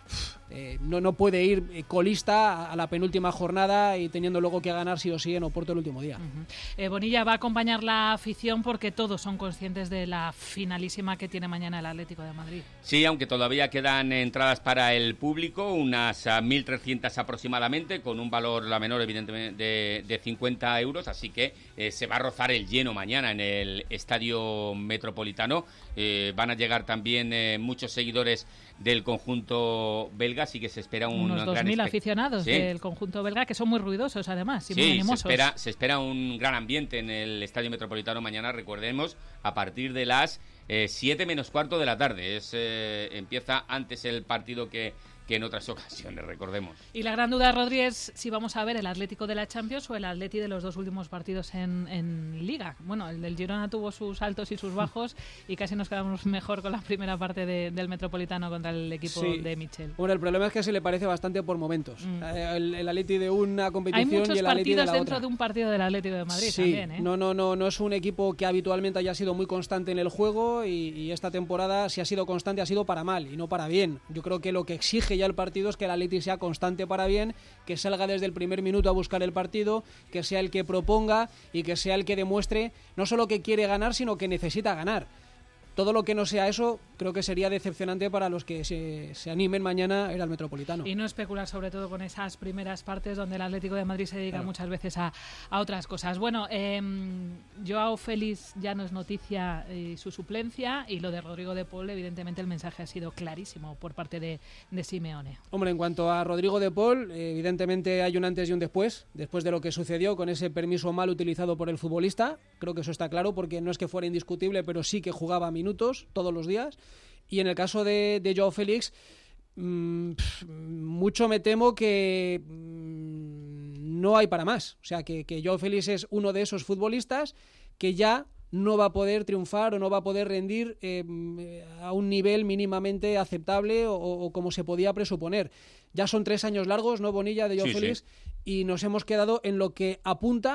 Eh, no, no puede ir colista a la penúltima jornada y teniendo luego que ganar sí o sí en Oporto el último día. Uh-huh. eh, Bonilla va a acompañar la afición porque todos son conscientes de la finalísima que tiene mañana el Atlético de Madrid. Sí, aunque todavía quedan entradas para el público, unas mil trescientas aproximadamente, con un valor la menor evidentemente de, de cincuenta euros, así que eh, se va a rozar el lleno mañana en el Estadio Metropolitano. Eh, van a llegar también eh, muchos seguidores del conjunto belga, así que se espera un unos dos mil aficionados sí. del conjunto belga, que son muy ruidosos además y sí, muy animosos. Se espera, se espera un gran ambiente en el Estadio Metropolitano mañana, recordemos, a partir de las eh, siete menos cuarto de la tarde. Es, eh, empieza antes el partido que que en otras ocasiones, recordemos. Y la gran duda, Rodri, es si vamos a ver el Atlético de la Champions o el Atleti de los dos últimos partidos en, en Liga. Bueno, el del Girona tuvo sus altos y sus bajos y casi nos quedamos mejor con la primera parte de, del Metropolitano contra el equipo sí. de Michel. Bueno, el problema es que se le parece bastante por momentos. Mm. El, el Atleti de una competición Hay muchos y el Atleti de la otra. partidos dentro de un partido del Atlético de Madrid sí. también, ¿eh? No, no, no, no es un equipo que habitualmente haya sido muy constante en el juego y, y esta temporada, si ha sido constante, ha sido para mal y no para bien. Yo creo que lo que exige ya el partido es que el Atleti sea constante para bien, que salga desde el primer minuto a buscar el partido, que sea el que proponga y que sea el que demuestre no solo que quiere ganar, sino que necesita ganar. Todo lo que no sea eso, creo que sería decepcionante para los que se, se animen mañana a ir al Metropolitano. Y no especular sobre todo con esas primeras partes donde el Atlético de Madrid se dedica claro. muchas veces a, a otras cosas. Bueno, eh, Joao Félix ya no es noticia eh, su suplencia, y lo de Rodrigo de Paul, evidentemente el mensaje ha sido clarísimo por parte de, de Simeone. Hombre, en cuanto a Rodrigo de Paul, eh, evidentemente hay un antes y un después, después de lo que sucedió con ese permiso mal utilizado por el futbolista. Creo que eso está claro, porque no es que fuera indiscutible, pero sí que jugaba a minutos todos los días. Y en el caso de, de Joao Félix, mmm, mucho me temo que mmm, no hay para más. O sea, que, que Joao Félix es uno de esos futbolistas que ya no va a poder triunfar o no va a poder rendir eh, a un nivel mínimamente aceptable o, o como se podía presuponer. Ya son tres años largos, ¿no, Bonilla, de Joao sí, Félix? Sí. Y nos hemos quedado en lo que apunta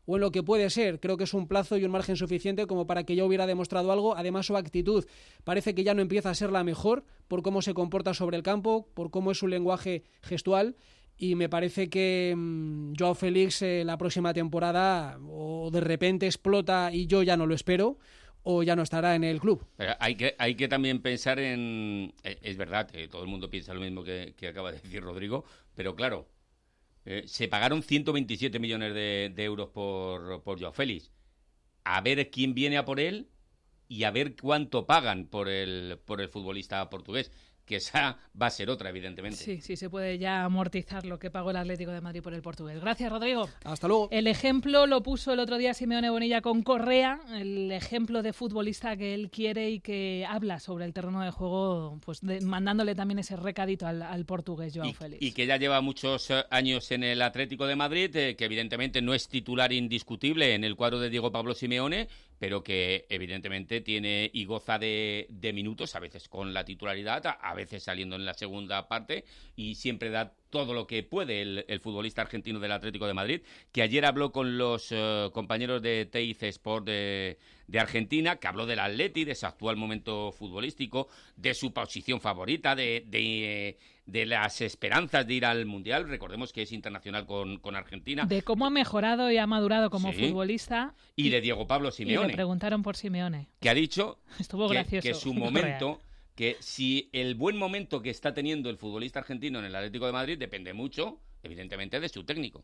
o en lo que puede ser. Creo que es un plazo y un margen suficiente como para que ya hubiera demostrado algo. Además, su actitud parece que ya no empieza a ser la mejor por cómo se comporta sobre el campo, por cómo es su lenguaje gestual. Y me parece que mmm, Joao Félix eh, la próxima temporada o de repente explota y yo ya no lo espero, o ya no estará en el club. Pero hay que hay que también pensar en... Es verdad, eh, todo el mundo piensa lo mismo que, que acaba de decir Rodrigo, pero claro, eh, se pagaron ciento veintisiete millones de, de euros por, por Joao Félix. A ver quién viene a por él y a ver cuánto pagan por el, por el futbolista portugués. Que esa va a ser otra, evidentemente. Sí, sí, se puede ya amortizar lo que pagó el Atlético de Madrid por el portugués. Gracias, Rodrigo. Hasta luego. El ejemplo lo puso el otro día Simeone Bonilla con Correa, el ejemplo de futbolista que él quiere y que habla sobre el terreno de juego, pues de, mandándole también ese recadito al, al portugués Joao y, Félix. Y que ya lleva muchos años en el Atlético de Madrid, eh, que evidentemente no es titular indiscutible en el cuadro de Diego Pablo Simeone, pero que evidentemente tiene y goza de, de minutos, a veces con la titularidad, a, a veces saliendo en la segunda parte, y siempre da todo lo que puede el, el futbolista argentino del Atlético de Madrid, que ayer habló con los uh, compañeros de T I C Sport de, de Argentina, que habló del Atleti, de su actual momento futbolístico, de su posición favorita, de, de, de las esperanzas de ir al Mundial. Recordemos que es internacional con, con Argentina. De cómo ha mejorado y ha madurado como sí. futbolista. Y, y de Diego Pablo Simeone. Y le preguntaron por Simeone. Que ha dicho Estuvo que, gracioso. que su momento... que si el buen momento que está teniendo el futbolista argentino en el Atlético de Madrid depende mucho, evidentemente, de su técnico.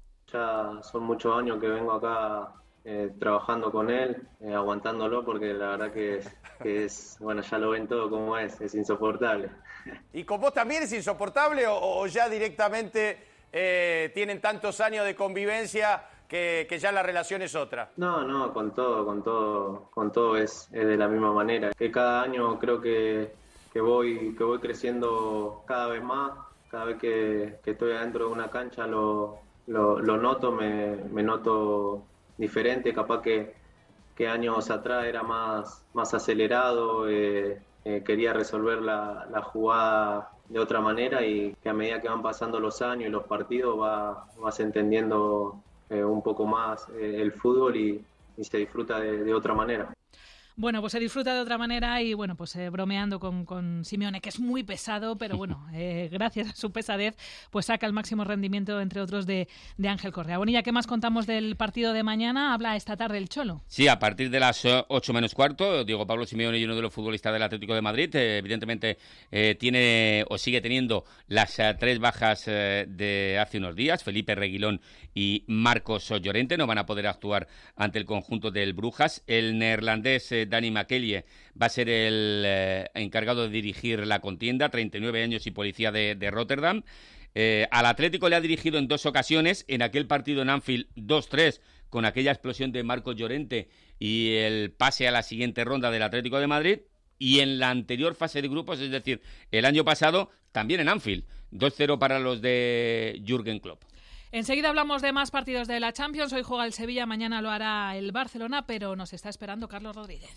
Ya son muchos años que vengo acá eh, trabajando con él, eh, aguantándolo, porque la verdad que es, que es, bueno, ya lo ven todo como es, es insoportable. ¿Y con vos también es insoportable o, o ya directamente eh, tienen tantos años de convivencia que, que ya la relación es otra? No, no, con todo, con todo, con todo es, es de la misma manera. Que cada año creo que, que voy, que voy creciendo cada vez más. Cada vez que, que estoy adentro de una cancha lo, lo, lo noto, me, me noto diferente. Capaz que, que años atrás era más, más acelerado, eh, eh, quería resolver la, la jugada de otra manera, y que a medida que van pasando los años y los partidos va, vas entendiendo Eh, un poco más eh, el fútbol y, y se disfruta de, de otra manera. Bueno, pues se disfruta de otra manera y, bueno, pues eh, bromeando con, con Simeone, que es muy pesado, pero bueno, eh, gracias a su pesadez, pues saca el máximo rendimiento, entre otros, de, de Ángel Correa. Bonilla, ¿qué más contamos del partido de mañana? Habla esta tarde el Cholo. Sí, a partir de las ocho menos cuarto, Diego Pablo Simeone y uno de los futbolistas del Atlético de Madrid, eh, evidentemente eh, tiene o sigue teniendo las eh, tres bajas eh, de hace unos días, Felipe Reguilón y Marcos Llorente, no van a poder actuar ante el conjunto del Brujas. El neerlandés eh, Dani Makelje va a ser el eh, encargado de dirigir la contienda, treinta y nueve años y policía de, de Rotterdam. Eh, al Atlético le ha dirigido en dos ocasiones, en aquel partido en Anfield dos tres, con aquella explosión de Marcos Llorente y el pase a la siguiente ronda del Atlético de Madrid, y en la anterior fase de grupos, es decir, el año pasado, también en Anfield, dos cero para los de Jürgen Klopp. Enseguida hablamos de más partidos de la Champions. Hoy juega el Sevilla, mañana lo hará el Barcelona, pero nos está esperando Carlos Rodríguez.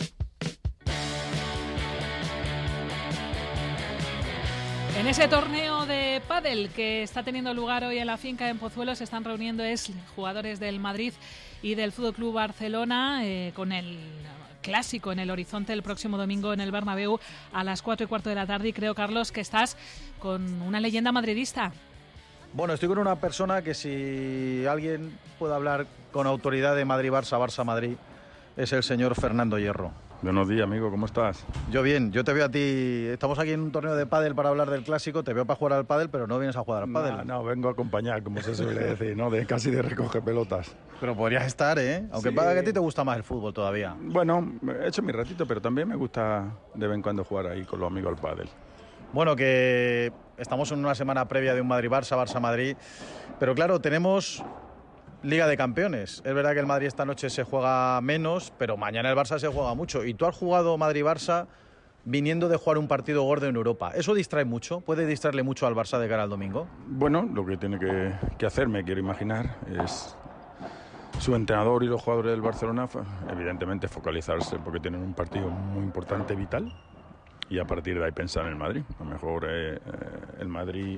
En ese torneo de pádel que está teniendo lugar hoy en la finca en Pozuelo, se están reuniendo es jugadores del Madrid y del Fútbol Club Barcelona, eh, con el clásico en el horizonte el próximo domingo en el Bernabéu a las cuatro y cuarto de la tarde. Y creo, Carlos, que estás con una leyenda madridista. Bueno, estoy con una persona que, si alguien puede hablar con autoridad de Madrid-Barça, Barça-Madrid, es el señor Fernando Hierro. Buenos días, amigo, ¿cómo estás? Yo bien, yo te veo a ti, estamos aquí en un torneo de pádel para hablar del clásico, te veo para jugar al pádel, pero no vienes a jugar al pádel. No, no, vengo a acompañar, como se suele decir, ¿no? De casi de recoger pelotas. Pero podrías estar, ¿eh? Aunque sí. Para que a ti te gusta más el fútbol todavía. Bueno, he hecho mi ratito, pero también me gusta de vez en cuando jugar ahí con los amigos al pádel. Bueno, que estamos en una semana previa de un Madrid-Barça, Barça-Madrid, pero claro, tenemos Liga de Campeones. Es verdad que el Madrid esta noche se juega menos, pero mañana el Barça se juega mucho. Y tú has jugado Madrid-Barça viniendo de jugar un partido gordo en Europa. ¿Eso distrae mucho? ¿Puede distraerle mucho al Barça de cara al domingo? Bueno, lo que tiene que, que hacer, me quiero imaginar, es su entrenador y los jugadores del Barcelona, evidentemente focalizarse porque tienen un partido muy importante, vital, y a partir de ahí pensar en el Madrid. A lo mejor eh, eh, el Madrid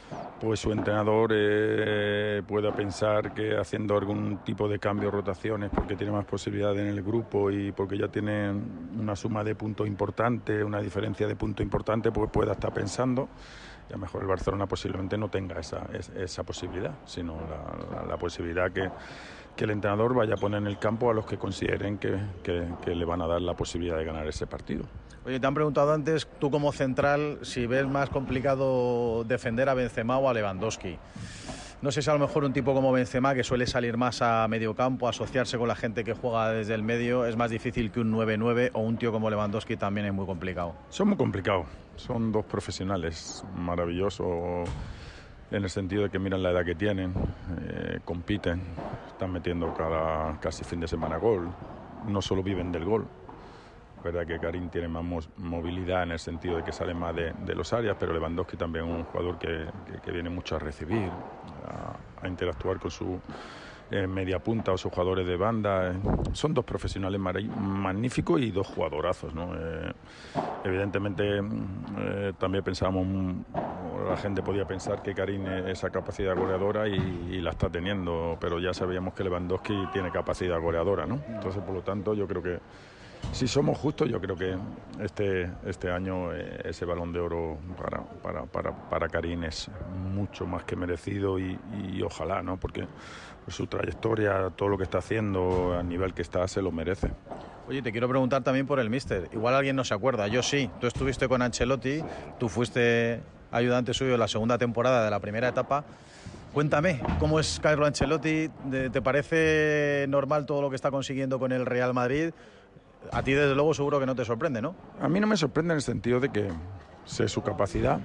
pues su entrenador eh, pueda pensar que haciendo algún tipo de cambio, rotaciones, porque tiene más posibilidades en el grupo y porque ya tiene una suma de puntos importante, una diferencia de puntos importante, pues pueda estar pensando. Y a lo mejor el Barcelona posiblemente no tenga esa, esa posibilidad, sino la, la, la posibilidad que, que el entrenador vaya a poner en el campo a los que consideren que, que, que le van a dar la posibilidad de ganar ese partido. Oye, te han preguntado antes, tú como central, si ves más complicado defender a Benzema o a Lewandowski. No sé si a lo mejor un tipo como Benzema, que suele salir más a medio campo, asociarse con la gente que juega desde el medio, es más difícil que un nueve nueve, o un tío como Lewandowski también es muy complicado. Son muy complicados, son dos profesionales maravillosos en el sentido de que miran la edad que tienen, eh, compiten, están metiendo cada casi fin de semana gol, no solo viven del gol. Es verdad que Karim tiene más movilidad en el sentido de que sale más de, de los áreas, pero Lewandowski también es un jugador que, que, que viene mucho a recibir, a, a interactuar con su eh, media punta o sus jugadores de banda. Son dos profesionales magníficos y dos jugadorazos, ¿no? Eh, evidentemente eh, también pensábamos, la gente podía pensar que Karim esa capacidad goleadora y, y la está teniendo, pero ya sabíamos que Lewandowski tiene capacidad goleadora, ¿no? Entonces, por lo tanto, yo creo que si somos justos, yo creo que este, este año eh, ese Balón de Oro para, para, para, para Karim es mucho más que merecido y, y ojalá, ¿no? Porque su trayectoria, todo lo que está haciendo, a nivel que está, se lo merece. Oye, te quiero preguntar también por el míster. Igual alguien no se acuerda, yo sí. Tú estuviste con Ancelotti, tú fuiste ayudante suyo en la segunda temporada de la primera etapa. Cuéntame, ¿cómo es Carlo Ancelotti? ¿Te parece normal todo lo que está consiguiendo con el Real Madrid? A ti, desde luego, seguro que no te sorprende, ¿no? A mí no me sorprende en el sentido de que sé su capacidad,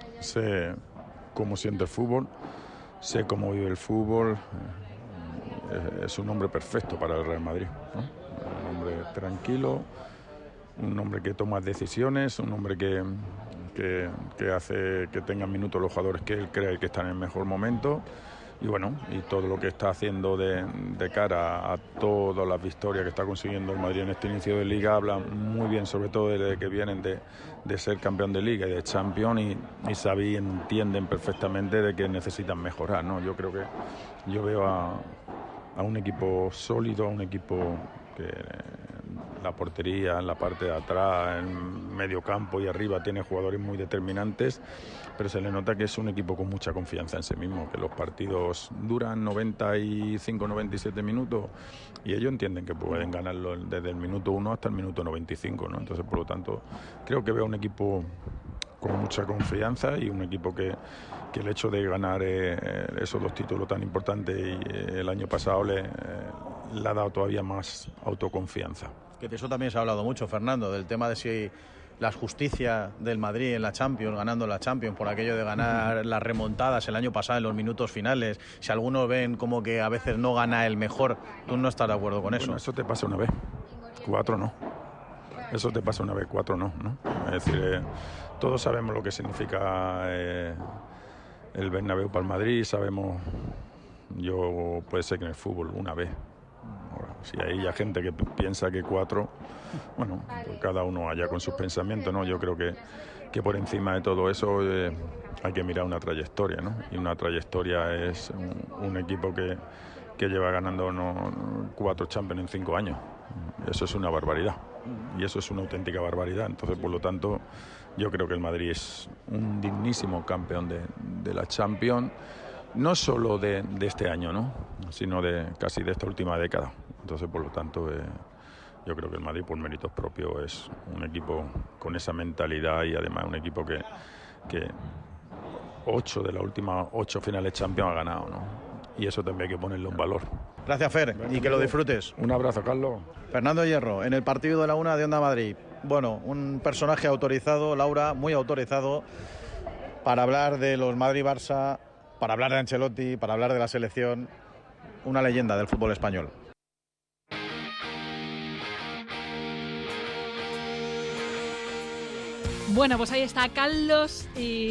sé cómo siente el fútbol, sé cómo vive el fútbol. Es un hombre perfecto para el Real Madrid, ¿no? Un hombre tranquilo, un hombre que toma decisiones, un hombre que, que, que hace que tengan minutos los jugadores que él cree que están en el mejor momento. Y bueno, y todo lo que está haciendo de, de cara a todas las victorias que está consiguiendo el Madrid en este inicio de Liga, habla muy bien, sobre todo de que vienen de, de ser campeón de Liga y de Champions, y, y saben y entienden perfectamente de que necesitan mejorar, ¿no? Yo creo que yo veo a, a un equipo sólido, a un equipo que la portería, en la parte de atrás, en medio campo y arriba tiene jugadores muy determinantes, pero se le nota que es un equipo con mucha confianza en sí mismo, que los partidos duran noventa y cinco, noventa y siete minutos y ellos entienden que pueden ganarlo desde el minuto uno hasta el minuto noventa y cinco, ¿no? Entonces, por lo tanto, creo que veo un equipo con mucha confianza y un equipo que, que el hecho de ganar eh, esos dos títulos tan importantes y, eh, el año pasado le, eh, le ha dado todavía más autoconfianza. Que de eso también se ha hablado mucho, Fernando, del tema de si la justicia del Madrid en la Champions, ganando la Champions, por aquello de ganar uh-huh. las remontadas el año pasado en los minutos finales. Si algunos ven como que a veces no gana el mejor, ¿tú no estás de acuerdo con eso? Bueno, eso te pasa una vez, cuatro no. Eso te pasa una vez, cuatro no, ¿no? Es decir, eh, todos sabemos lo que significa eh, el Bernabéu para el Madrid, sabemos, yo puede ser que en el fútbol una vez. Ahora, si hay ya gente que piensa que cuatro, bueno, pues cada uno allá con sus pensamientos, ¿no? Yo creo que, que por encima de todo eso eh, hay que mirar una trayectoria, ¿no? Y una trayectoria es un, un equipo que, que lleva ganando no, cuatro Champions en cinco años. Eso es una barbaridad. Y eso es una auténtica barbaridad. Entonces, por lo tanto, yo creo que el Madrid es un dignísimo campeón de, de la Champions. No solo de, de este año, ¿no? Sino de casi de esta última década. Entonces, por lo tanto, eh, yo creo que el Madrid, por méritos propios, es un equipo con esa mentalidad y además un equipo que, que ocho de las últimas ocho finales Champions ha ganado, ¿no? Y eso también hay que ponerle un valor. Gracias, Fer, y que lo disfrutes. Un abrazo, Carlos. Fernando Hierro, en el partido de la una de Onda Madrid. Bueno, un personaje autorizado, Laura, muy autorizado, para hablar de los Madrid-Barça, para hablar de Ancelotti, para hablar de la selección, una leyenda del fútbol español. Bueno, pues ahí está Carlos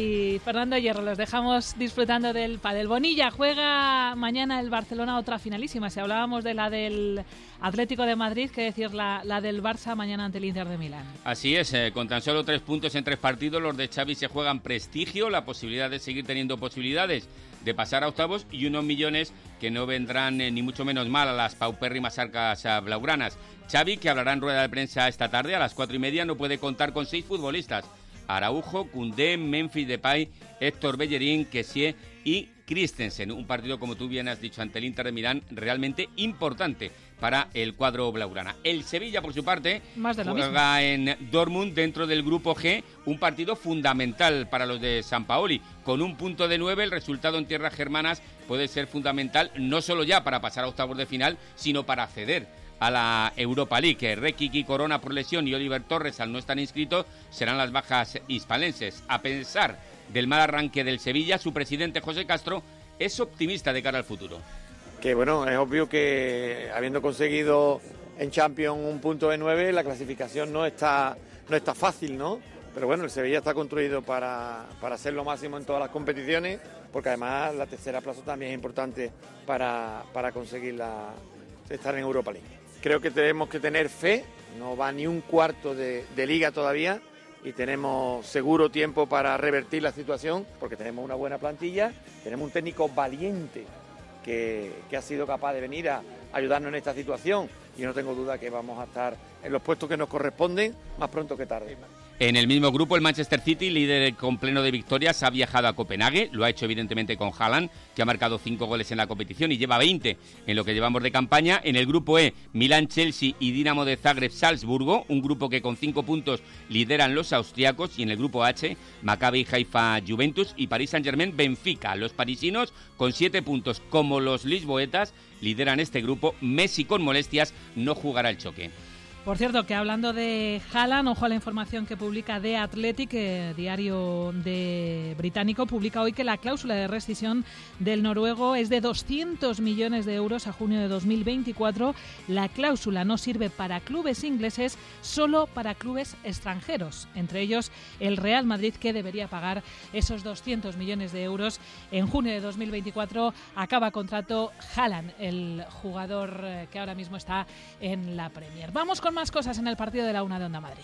y Fernando Hierro. Los dejamos disfrutando del pádel. Bonilla, juega mañana el Barcelona otra finalísima. Si hablábamos de la del Atlético de Madrid, ¿qué decir la, la del Barça mañana ante el Inter de Milán? Así es, eh, con tan solo tres puntos en tres partidos, los de Xavi se juegan prestigio, la posibilidad de seguir teniendo posibilidades de pasar a octavos y unos millones que no vendrán eh, ni mucho menos mal a las paupérrimas arcas blaugranas. Xavi, que hablará en rueda de prensa esta tarde a las cuatro y media, no puede contar con seis futbolistas: Araujo, Koundé, Memphis Depay, Héctor Bellerín, Kessié y Christensen. Un partido, como tú bien has dicho, ante el Inter de Milán, realmente importante para el cuadro blaugrana. El Sevilla, por su parte, juega en Dortmund dentro del grupo G, un partido fundamental para los de Sampaoli. Con un punto de nueve, el resultado en tierras germanas puede ser fundamental, no solo ya para pasar a octavos de final, sino para acceder a la Europa League. Rekic, Corona por lesión y Oliver Torres, al no estar inscrito, serán las bajas hispalenses. A pesar del mal arranque del Sevilla, su presidente José Castro es optimista de cara al futuro. Que bueno, es obvio que habiendo conseguido en Champions un punto de nueve, la clasificación no está, no está fácil, ¿no? Pero bueno, el Sevilla está construido para, para ser lo máximo en todas las competiciones, porque además la tercera plaza también es importante para, para conseguir la, estar en Europa League. Creo que tenemos que tener fe, no va ni un cuarto de, de liga todavía y tenemos seguro tiempo para revertir la situación, porque tenemos una buena plantilla, tenemos un técnico valiente que, que ha sido capaz de venir a ayudarnos en esta situación y no tengo duda que vamos a estar en los puestos que nos corresponden más pronto que tarde. En el mismo grupo, el Manchester City, líder con pleno de victorias, ha viajado a Copenhague. Lo ha hecho evidentemente con Haaland, que ha marcado cinco goles en la competición y lleva veinte en lo que llevamos de campaña. En el grupo E, Milán, Chelsea y Dinamo de Zagreb, Salzburgo, un grupo que con cinco puntos lideran los austriacos. Y en el grupo H, Maccabi Haifa, Juventus y Paris Saint-Germain, Benfica. Los parisinos, con siete puntos como los lisboetas, lideran este grupo. Messi, con molestias, no jugará el choque. Por cierto, que hablando de Haaland, ojo a la información que publica The Athletic, eh, diario de británico, publica hoy que la cláusula de rescisión del noruego es de doscientos millones de euros a junio de dos mil veinticuatro. La cláusula no sirve para clubes ingleses, solo para clubes extranjeros, entre ellos el Real Madrid, que debería pagar esos doscientos millones de euros. En junio de dos mil veinticuatro acaba contrato Haaland, el jugador que ahora mismo está en la Premier. Vamos con más cosas en el partido de la una de Onda Madrid.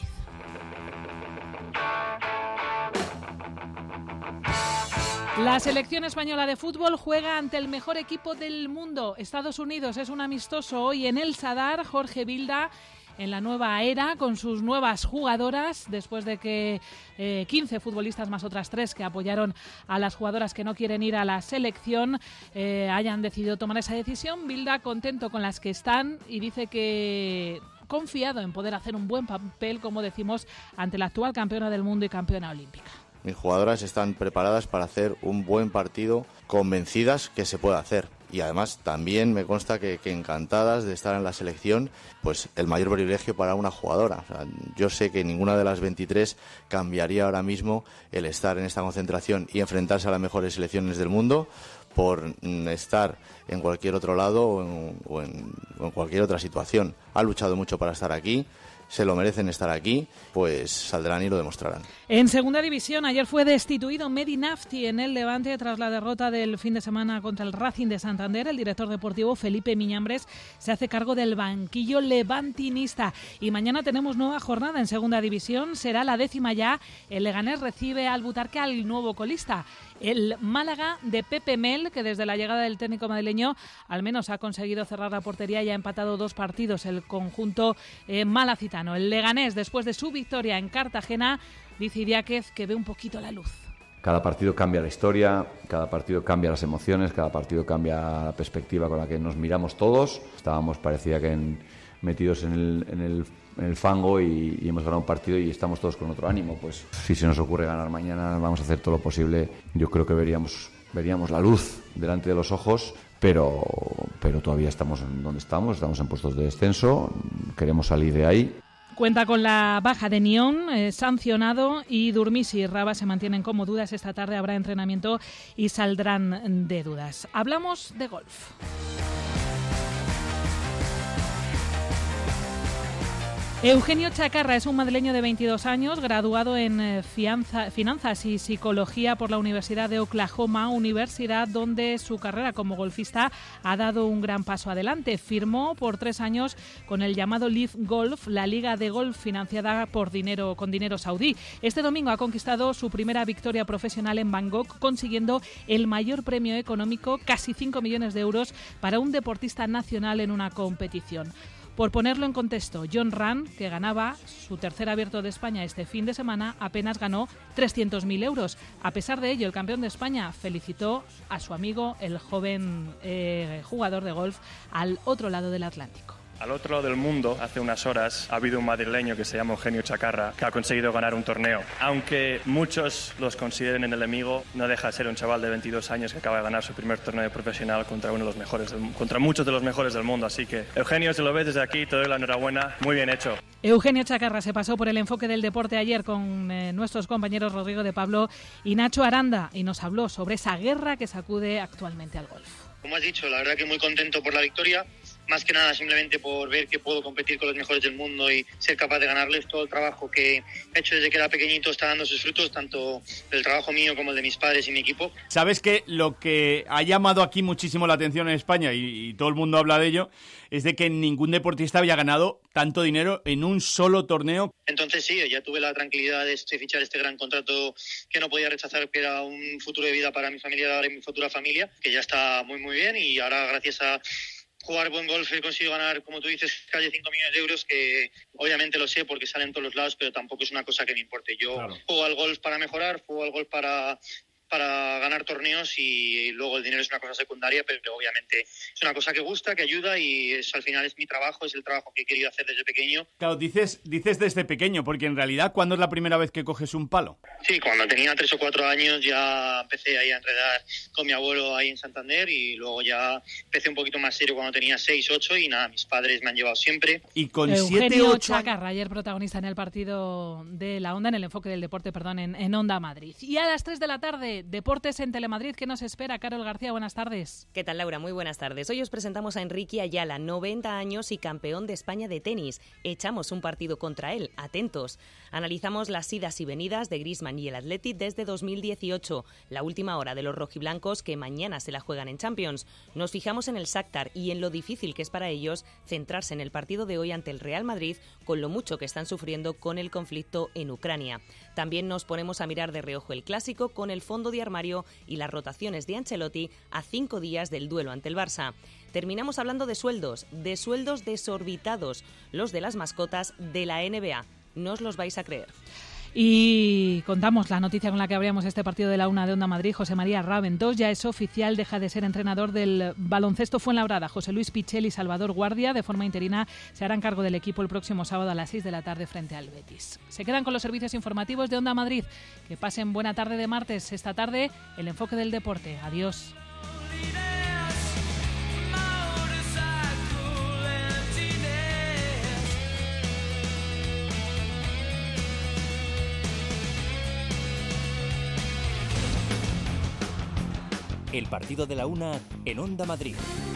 La selección española de fútbol juega ante el mejor equipo del mundo, Estados Unidos. Es un amistoso hoy en el Sadar. Jorge Vilda, en la nueva era, con sus nuevas jugadoras, después de que eh, quince futbolistas más otras tres que apoyaron a las jugadoras que no quieren ir a la selección eh, hayan decidido tomar esa decisión. Vilda contento con las que están y dice que confiado en poder hacer un buen papel, como decimos, ante la actual campeona del mundo y campeona olímpica. Mis jugadoras están preparadas para hacer un buen partido, convencidas que se puede hacer. Y además también me consta que, que encantadas de estar en la selección, pues el mayor privilegio para una jugadora. O sea, yo sé que ninguna de las veintitrés cambiaría ahora mismo el estar en esta concentración y enfrentarse a las mejores selecciones del mundo por estar en cualquier otro lado o en, o en, o en cualquier otra situación. Ha luchado mucho para estar aquí, se lo merecen estar aquí, pues saldrán y lo demostrarán. En segunda división, ayer fue destituido Mehdi Nafti en el Levante tras la derrota del fin de semana contra el Racing de Santander. El director deportivo Felipe Miñambres se hace cargo del banquillo levantinista. Y mañana tenemos nueva jornada en segunda división, será la décima ya. El Leganés recibe al Butarque, al nuevo colista, el Málaga de Pepe Mel, que desde la llegada del técnico madrileño al menos ha conseguido cerrar la portería y ha empatado dos partidos el conjunto eh, malacitano. El Leganés, después de su victoria en Cartagena, dice Idiáquez que ve un poquito la luz. Cada partido cambia la historia, cada partido cambia las emociones, cada partido cambia la perspectiva con la que nos miramos todos. Estábamos, parecía que en, metidos en el, en el, en el fango y, y hemos ganado un partido y estamos todos con otro ánimo. Pues si se nos ocurre ganar mañana, vamos a hacer todo lo posible. Yo creo que veríamos, veríamos la luz delante de los ojos, pero, pero todavía estamos en donde estamos, estamos en puestos de descenso, queremos salir de ahí. Cuenta con la baja de Nión, eh, sancionado, y Durmisi y Raba se mantienen como dudas. Esta tarde habrá entrenamiento y saldrán de dudas. Hablamos de golf. Eugenio Chacarra es un madrileño de veintidós años, graduado en fianza, Finanzas y Psicología por la Universidad de Oklahoma, universidad donde su carrera como golfista ha dado un gran paso adelante. Firmó por tres años con el llamado Live Golf, la liga de golf financiada por dinero, con dinero saudí. Este domingo ha conquistado su primera victoria profesional en Bangkok, consiguiendo el mayor premio económico, casi cinco millones de euros, para un deportista nacional en una competición. Por ponerlo en contexto, Jon Rahm, que ganaba su tercer Abierto de España este fin de semana, apenas ganó trescientos mil euros. A pesar de ello, el campeón de España felicitó a su amigo, el joven eh, jugador de golf, al otro lado del Atlántico. Al otro lado del mundo, hace unas horas, ha habido un madrileño que se llama Eugenio Chacarra, que ha conseguido ganar un torneo. Aunque muchos los consideren enemigo, no deja de ser un chaval de veintidós años que acaba de ganar su primer torneo profesional contra uno de los mejores, del, contra muchos de los mejores del mundo. Así que, Eugenio, si lo ves desde aquí, te doy la enhorabuena. Muy bien hecho. Eugenio Chacarra se pasó por el enfoque del deporte ayer con eh, nuestros compañeros Rodrigo de Pablo y Nacho Aranda, y nos habló sobre esa guerra que sacude actualmente al golf. Como has dicho, la verdad que muy contento por la victoria. Más que nada simplemente por ver que puedo competir con los mejores del mundo y ser capaz de ganarles. Todo el trabajo que he hecho desde que era pequeñito está dando sus frutos, tanto el trabajo mío como el de mis padres y mi equipo. Sabes que lo que ha llamado aquí muchísimo la atención en España, y, y todo el mundo habla de ello, es de que ningún deportista había ganado tanto dinero en un solo torneo. Entonces sí, ya tuve la tranquilidad de fichar este gran contrato que no podía rechazar, que era un futuro de vida para mi familia ahora y mi futura familia, que ya está muy muy bien, y ahora gracias a jugar buen golf he conseguido ganar, como tú dices, casi cinco millones de euros, que obviamente lo sé porque salen en todos los lados, pero tampoco es una cosa que me importe. Yo claro. juego al golf para mejorar, juego al golf para... para ganar torneos, y luego el dinero es una cosa secundaria, pero obviamente es una cosa que gusta, que ayuda, y es, al final es mi trabajo, es el trabajo que he querido hacer desde pequeño. Claro, dices, dices desde pequeño, porque en realidad, ¿cuándo es la primera vez que coges un palo? Sí, cuando tenía tres o cuatro años ya empecé ahí a enredar con mi abuelo ahí en Santander, y luego ya empecé un poquito más serio cuando tenía seis, ocho, y nada, mis padres me han llevado siempre. Y con Eugenio Chacarra, ayer protagonista en el partido de la Onda, en el enfoque del deporte, perdón, en, en Onda Madrid. Y a las tres de la tarde, Deportes en Telemadrid. ¿Qué nos espera? Carol García, buenas tardes. ¿Qué tal, Laura? Muy buenas tardes. Hoy os presentamos a Enrique Ayala, noventa años y campeón de España de tenis. Echamos un partido contra él. Atentos. Analizamos las idas y venidas de Griezmann y el Atleti desde dos mil dieciocho, la última hora de los rojiblancos que mañana se la juegan en Champions. Nos fijamos en el Shakhtar y en lo difícil que es para ellos centrarse en el partido de hoy ante el Real Madrid, con lo mucho que están sufriendo con el conflicto en Ucrania. También nos ponemos a mirar de reojo el clásico con el fondo de armario y las rotaciones de Ancelotti a cinco días del duelo ante el Barça. Terminamos hablando de sueldos, de sueldos desorbitados, los de las mascotas de la N B A. No os los vais a creer. Y contamos la noticia con la que abríamos este partido de la una de Onda Madrid. José María Raventós ya es oficial, deja de ser entrenador del baloncesto Fuenlabrada. José Luis Pichel y Salvador Guardia, de forma interina, se harán cargo del equipo el próximo sábado a las seis de la tarde frente al Betis. Se quedan con los servicios informativos de Onda Madrid. Que pasen buena tarde de martes. Esta tarde, el enfoque del deporte. Adiós. El partido de la una en Onda Madrid.